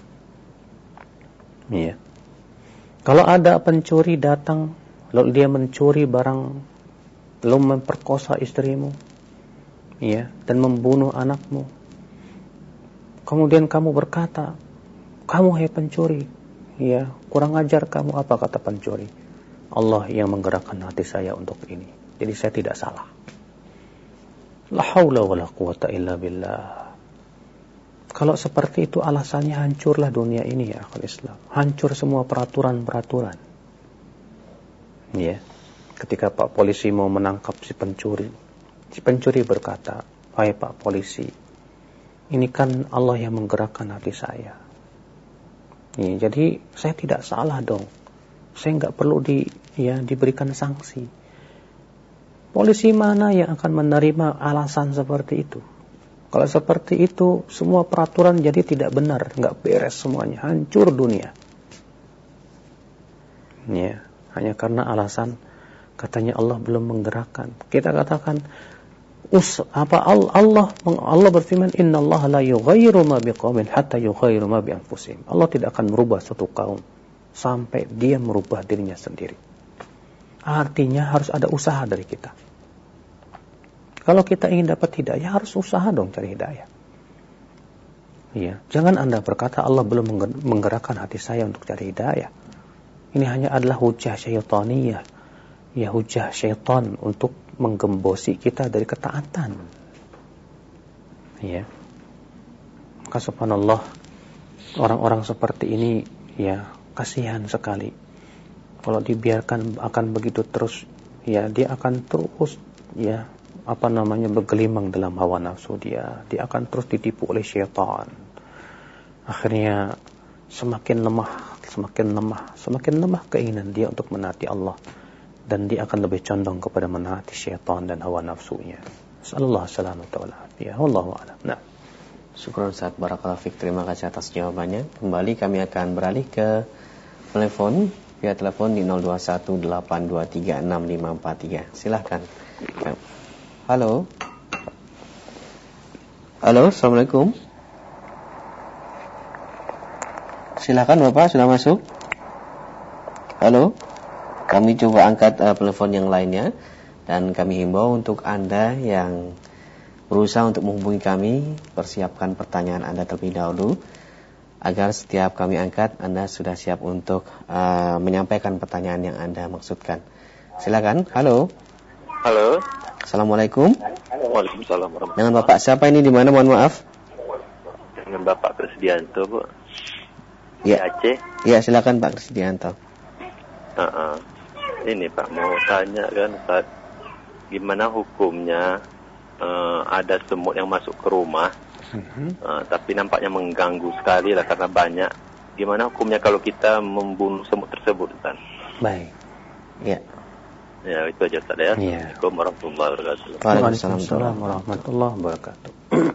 Ya. Kalau ada pencuri datang, lalu dia mencuri barang, lalu memperkosa istrimu, dan membunuh anakmu. Kemudian kamu berkata, "Kamu hai pencuri, kurang ajar kamu." Apa kata pencuri? Allah yang menggerakkan hati saya untuk ini. Jadi saya tidak salah. La haula wala quwata illa billah. Kalau seperti itu alasannya hancurlah dunia ini ya akhul Islam. Hancur semua peraturan-peraturan. Ya. Ketika Pak polisi mau menangkap si pencuri berkata, "Hai Pak polisi, ini kan Allah yang menggerakkan hati saya. Ya, jadi saya tidak salah dong. Saya nggak perlu diberikan sanksi." Polisi mana yang akan menerima alasan seperti itu? Kalau seperti itu, semua peraturan jadi tidak benar, nggak beres semuanya, hancur dunia. Ya, hanya karena alasan katanya Allah belum menggerakkan. Kita katakan Allah berfirman, "Innallaha la yughayyiru ma biqaumin hatta yughayyiru ma bi anfusihim." Allah tidak akan merubah suatu kaum sampai dia merubah dirinya sendiri. Artinya harus ada usaha dari kita. Kalau kita ingin dapat hidayah, harus usaha dong cari hidayah. Ya, jangan Anda berkata Allah belum menggerakkan hati saya untuk cari hidayah. Ini hanya adalah hujah syaitaniyah. Ya, hujah syaitan untuk menggembosi kita dari ketaatan. Ya. Maka subhanallah, orang-orang seperti ini kasihan sekali. Kalau dibiarkan akan begitu terus, dia akan terus bergelimang dalam hawa nafsu dia akan terus ditipu oleh syaitan. Akhirnya semakin lemah keinginan dia untuk menaati Allah, dan dia akan lebih condong kepada menaati syaitan dan hawa nafsunya. Sallallahu alaihi wasallam. Wallahu a'lam. Nah, syukran Ustaz, barakallahu fik. Terima kasih atas jawabannya. Kembali kami akan beralih ke telepon via telepon di 0218236543. Silahkan. Halo. Halo, assalamualaikum. Silahkan Bapak, sudah masuk. Halo. Kami coba angkat telepon yang lainnya, dan kami himbau untuk Anda yang berusaha untuk menghubungi kami, persiapkan pertanyaan Anda terlebih dahulu, agar setiap kami angkat Anda sudah siap untuk menyampaikan pertanyaan yang Anda maksudkan. Silakan. Halo. Halo. Assalamualaikum. Waalaikumsalam warahmatullahi. Dengan Bapak siapa ini, di mana, mohon maaf? Dengan Bapak Krisdianto, Bu. Ya. Aceh. Ya, silakan Pak Krisdianto. Ini Pak, mau tanya kan Ustaz, gimana hukumnya ada semut yang masuk ke rumah, tapi nampaknya mengganggu sekali lah karena banyak. Gimana hukumnya kalau kita membunuh semut tersebut, Ustaz? Baik. Ya. Ya, itu aja Ustaz ya. Assalamualaikum warahmatullahi wabarakatuh. Waalaikumsalam warahmatullahi wabarakatuh.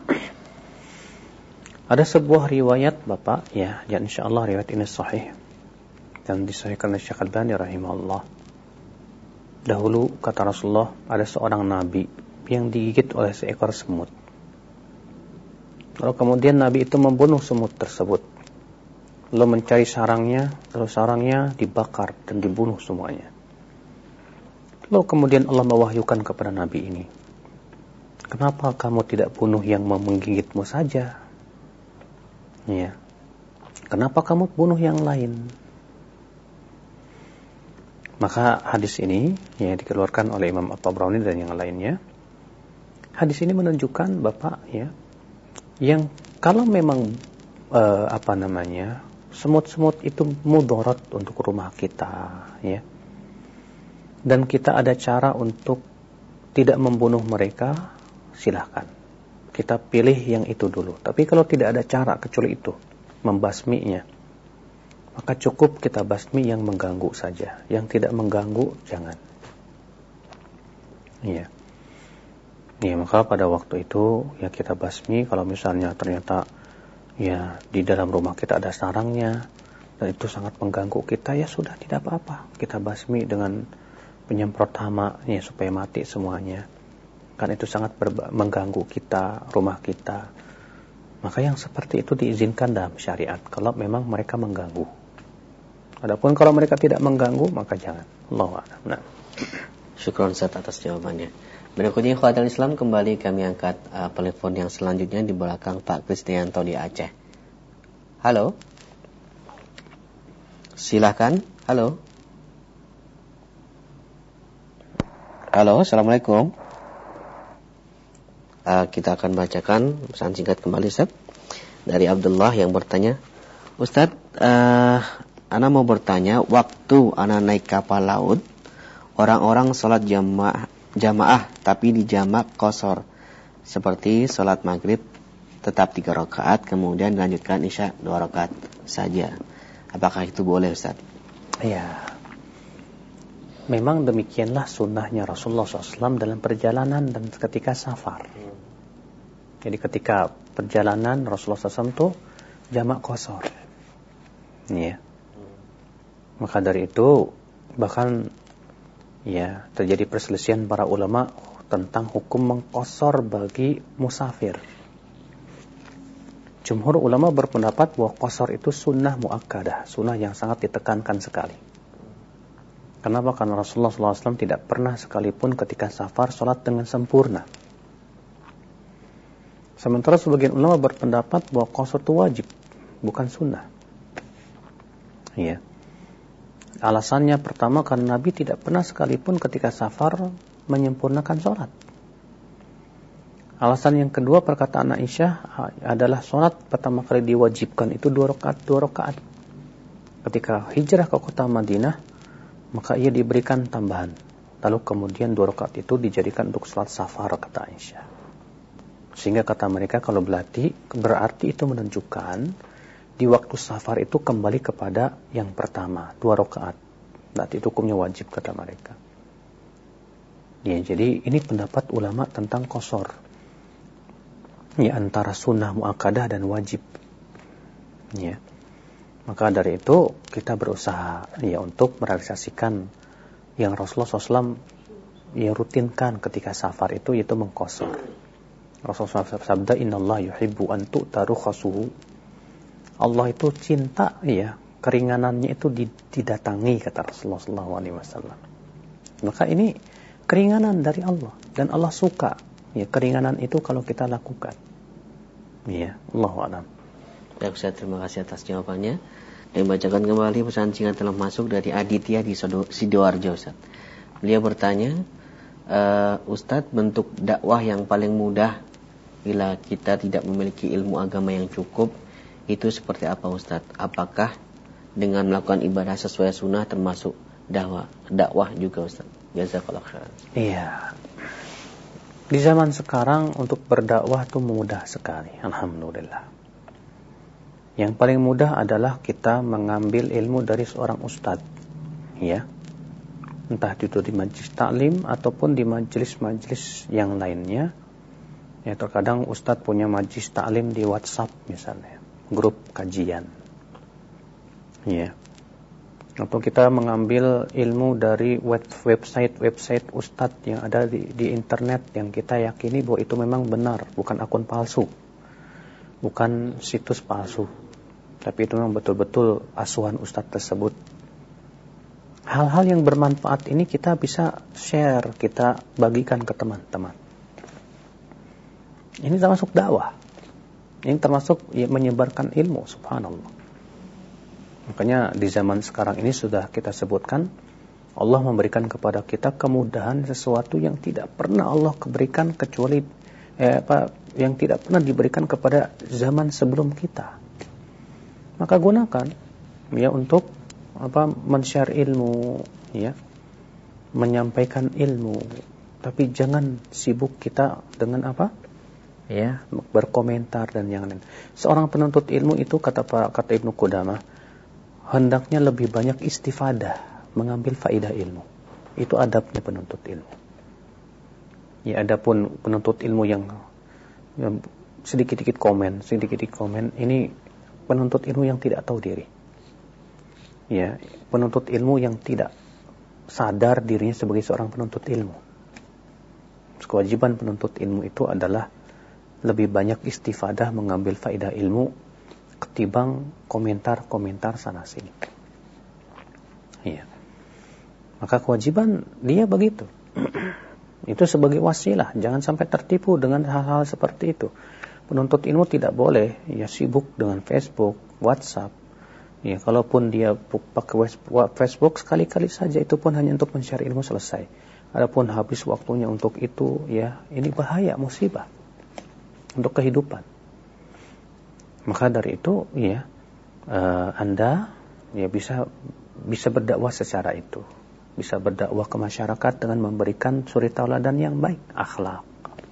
Ada sebuah riwayat Bapak, dan insyaallah riwayat ini sahih dan disahihkan oleh Syekh Al-Albani rahimahullah. Dahulu kata Rasulullah, ada seorang nabi yang digigit oleh seekor semut. Lalu kemudian Nabi itu membunuh semut tersebut. Lalu mencari sarangnya, lalu sarangnya dibakar dan dibunuh semuanya. Lalu kemudian Allah mewahyukan kepada Nabi ini, kenapa kamu tidak bunuh yang menggigitmu saja? Ya. Kenapa kamu bunuh yang lain? Maka hadis ini yang dikeluarkan oleh Imam At-Tabrani dan yang lainnya. Hadis ini menunjukkan Bapak ya, yang kalau memang semut-semut itu mudarat untuk rumah kita ya. Dan kita ada cara untuk tidak membunuh mereka, silahkan. Kita pilih yang itu dulu. Tapi kalau tidak ada cara kecuali itu, membasminya, maka cukup kita basmi yang mengganggu saja. Yang tidak mengganggu, jangan. Iya. Ya, maka pada waktu itu ya kita basmi. Kalau misalnya ternyata ya di dalam rumah kita ada sarangnya dan itu sangat mengganggu kita, ya sudah, tidak apa-apa. Kita basmi dengan penyemprot hama ya, supaya mati semuanya. Kan itu sangat mengganggu kita, rumah kita. Maka yang seperti itu diizinkan dalam syariat kalau memang mereka mengganggu. Adapun kalau mereka tidak mengganggu, maka jangan. Allahu a'lam. Nah. Syukron Ustaz atas jawabannya. Berikutnya Ikhwatul Islam, kembali kami angkat telepon yang selanjutnya di belakang Pak Kristianto di Aceh. Halo. Silakan. Halo. Halo, Assalamualaikum. Kita akan bacakan pesan singkat kembali Ustaz dari Abdullah yang bertanya, Ustaz, ana mau bertanya, waktu ana naik kapal laut, orang-orang sholat jamaah tapi di jamak qashar, seperti sholat maghrib tetap 3 rakaat, kemudian dilanjutkan isya 2 rakaat saja. Apakah itu boleh Ustaz? Ya, memang demikianlah sunnahnya Rasulullah SAW dalam perjalanan dan ketika safar. Jadi ketika perjalanan Rasulullah SAW itu jamak qashar. Ya. Maka dari itu bahkan ya terjadi perselisihan para ulama tentang hukum mengqashar bagi musafir. Jumhur ulama berpendapat bahwa qashar itu sunnah muakkadah, sunnah yang sangat ditekankan sekali. Kenapa? Karena Rasulullah SAW tidak pernah sekalipun ketika safar sholat dengan sempurna. Sementara sebagian ulama berpendapat bahwa qashar itu wajib, bukan sunnah. Iya. Alasannya pertama karena Nabi tidak pernah sekalipun ketika safar menyempurnakan sholat. Alasan yang kedua, perkataan Aisyah adalah sholat pertama kali diwajibkan itu 2 rakaat. Ketika hijrah ke kota Madinah, maka ia diberikan tambahan. Lalu kemudian 2 rakaat itu dijadikan untuk sholat safar, kata Aisyah. Sehingga kata mereka kalau berarti itu menunjukkan di waktu safar itu kembali kepada yang pertama, 2 rakaat. Berarti itu hukumnya wajib, kata mereka. Ya, jadi ini pendapat ulama tentang qashar. Ya, antara sunnah muakkadah dan wajib. Ya. Maka dari itu kita berusaha ya untuk merealisasikan yang Rasulullah SAW ya rutinkan ketika safar itu, yaitu mengqashar. Rasulullah SAW sabda, innallaha yuhibbu an tu'ta rukhasuhu. Allah itu cinta ya keringanannya itu didatangi, kata Rasulullah SAW. Maka ini keringanan dari Allah dan Allah suka ya keringanan itu kalau kita lakukan. Ya, Allahu a'lam. Baik Ustaz, terima kasih atas jawabannya. Dan bacakan kembali pesan singkat telah masuk dari Aditya di Sidoarjo Ustaz. Beliau bertanya, Ustaz, bentuk dakwah yang paling mudah bila kita tidak memiliki ilmu agama yang cukup itu seperti apa Ustaz? Apakah dengan melakukan ibadah sesuai sunnah termasuk dakwah juga Ustaz? Jazakallahu khairan. Iya. Di zaman sekarang untuk berdakwah itu mudah sekali, alhamdulillah. Yang paling mudah adalah kita mengambil ilmu dari seorang ustadz, ya. Entah itu di majelis taklim ataupun di majelis-majelis yang lainnya. Ya, terkadang ustadz punya majelis taklim di WhatsApp misalnya, grup kajian. Ya. Atau kita mengambil ilmu dari website ustadz yang ada di internet yang kita yakini bahwa itu memang benar, bukan akun palsu. bukan situs palsu, tapi itu memang betul-betul asuhan ustadz tersebut. Hal-hal yang bermanfaat ini kita bisa share, kita bagikan ke teman-teman. Ini termasuk dakwah. Ini termasuk menyebarkan ilmu, subhanallah. Makanya di zaman sekarang ini sudah kita sebutkan, Allah memberikan kepada kita kemudahan sesuatu yang tidak pernah Allah berikan kecuali yang tidak pernah diberikan kepada zaman sebelum kita. Maka gunakan untuk men-share ilmu, menyampaikan ilmu. Tapi jangan sibuk kita dengan berkomentar dan yang lain. Seorang penuntut ilmu itu kata Ibnu Qudamah, hendaknya lebih banyak istifadah, mengambil faidah ilmu. Itu adabnya penuntut ilmu. Adapun penuntut ilmu yang sedikit-sedikit komen, ini penuntut ilmu yang tidak tahu diri. Penuntut ilmu yang tidak sadar dirinya sebagai seorang penuntut ilmu. Kewajiban penuntut ilmu itu adalah lebih banyak istifadah, mengambil faedah ilmu ketimbang komentar-komentar sana sini. Maka kewajiban dia begitu. Itu sebagai wasilah, jangan sampai tertipu dengan hal-hal seperti itu. Penuntut ilmu tidak boleh sibuk dengan Facebook, WhatsApp. Kalaupun dia pakai Facebook sekali-kali saja, itu pun hanya untuk men-share ilmu, selesai. Adapun habis waktunya untuk itu, ini bahaya, musibah untuk kehidupan. Maka dari itu, Anda bisa berdakwah secara itu, bisa berdakwah ke masyarakat dengan memberikan suri tauladan yang baik, akhlak.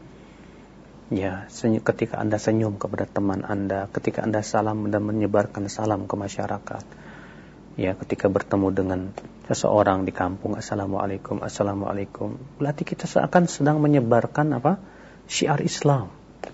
Ketika Anda senyum kepada teman Anda, ketika Anda salam dan menyebarkan salam ke masyarakat, ketika bertemu dengan seseorang di kampung, assalamualaikum, assalamualaikum, berarti kita seakan sedang menyebarkan syiar Islam.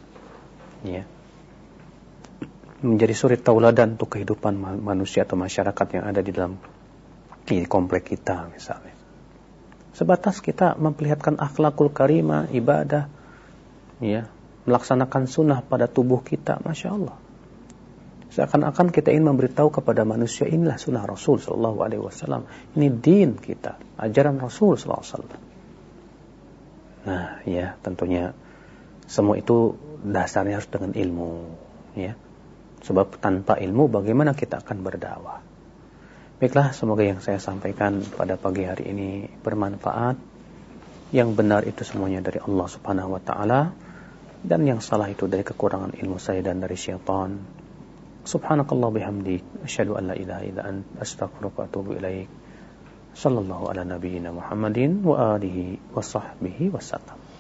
Menjadi suri tauladan untuk kehidupan manusia atau masyarakat yang ada di dalam komplek kita misalnya. Sebatas kita memperlihatkan akhlakul karimah, ibadah, melaksanakan sunnah pada tubuh kita, Masya Allah. Seakan-akan kita ingin memberitahu kepada manusia, inilah sunnah Rasul SAW. Ini din kita, ajaran Rasul SAW. Nah, tentunya semua itu dasarnya harus dengan ilmu. Sebab tanpa ilmu bagaimana kita akan berdakwah. Baiklah, semoga yang saya sampaikan pada pagi hari ini bermanfaat. Yang benar itu semuanya dari Allah Subhanahu wa Ta'ala, dan yang salah itu dari kekurangan ilmu saya dan dari syaitan. Subhanakallah bihamdik, asyhadu an la ilaha illa anta, astaghfiruka wa atubu ilaik. Sallallahu ala nabiyyina Muhammadin wa alihi wa sahbihi wasallam.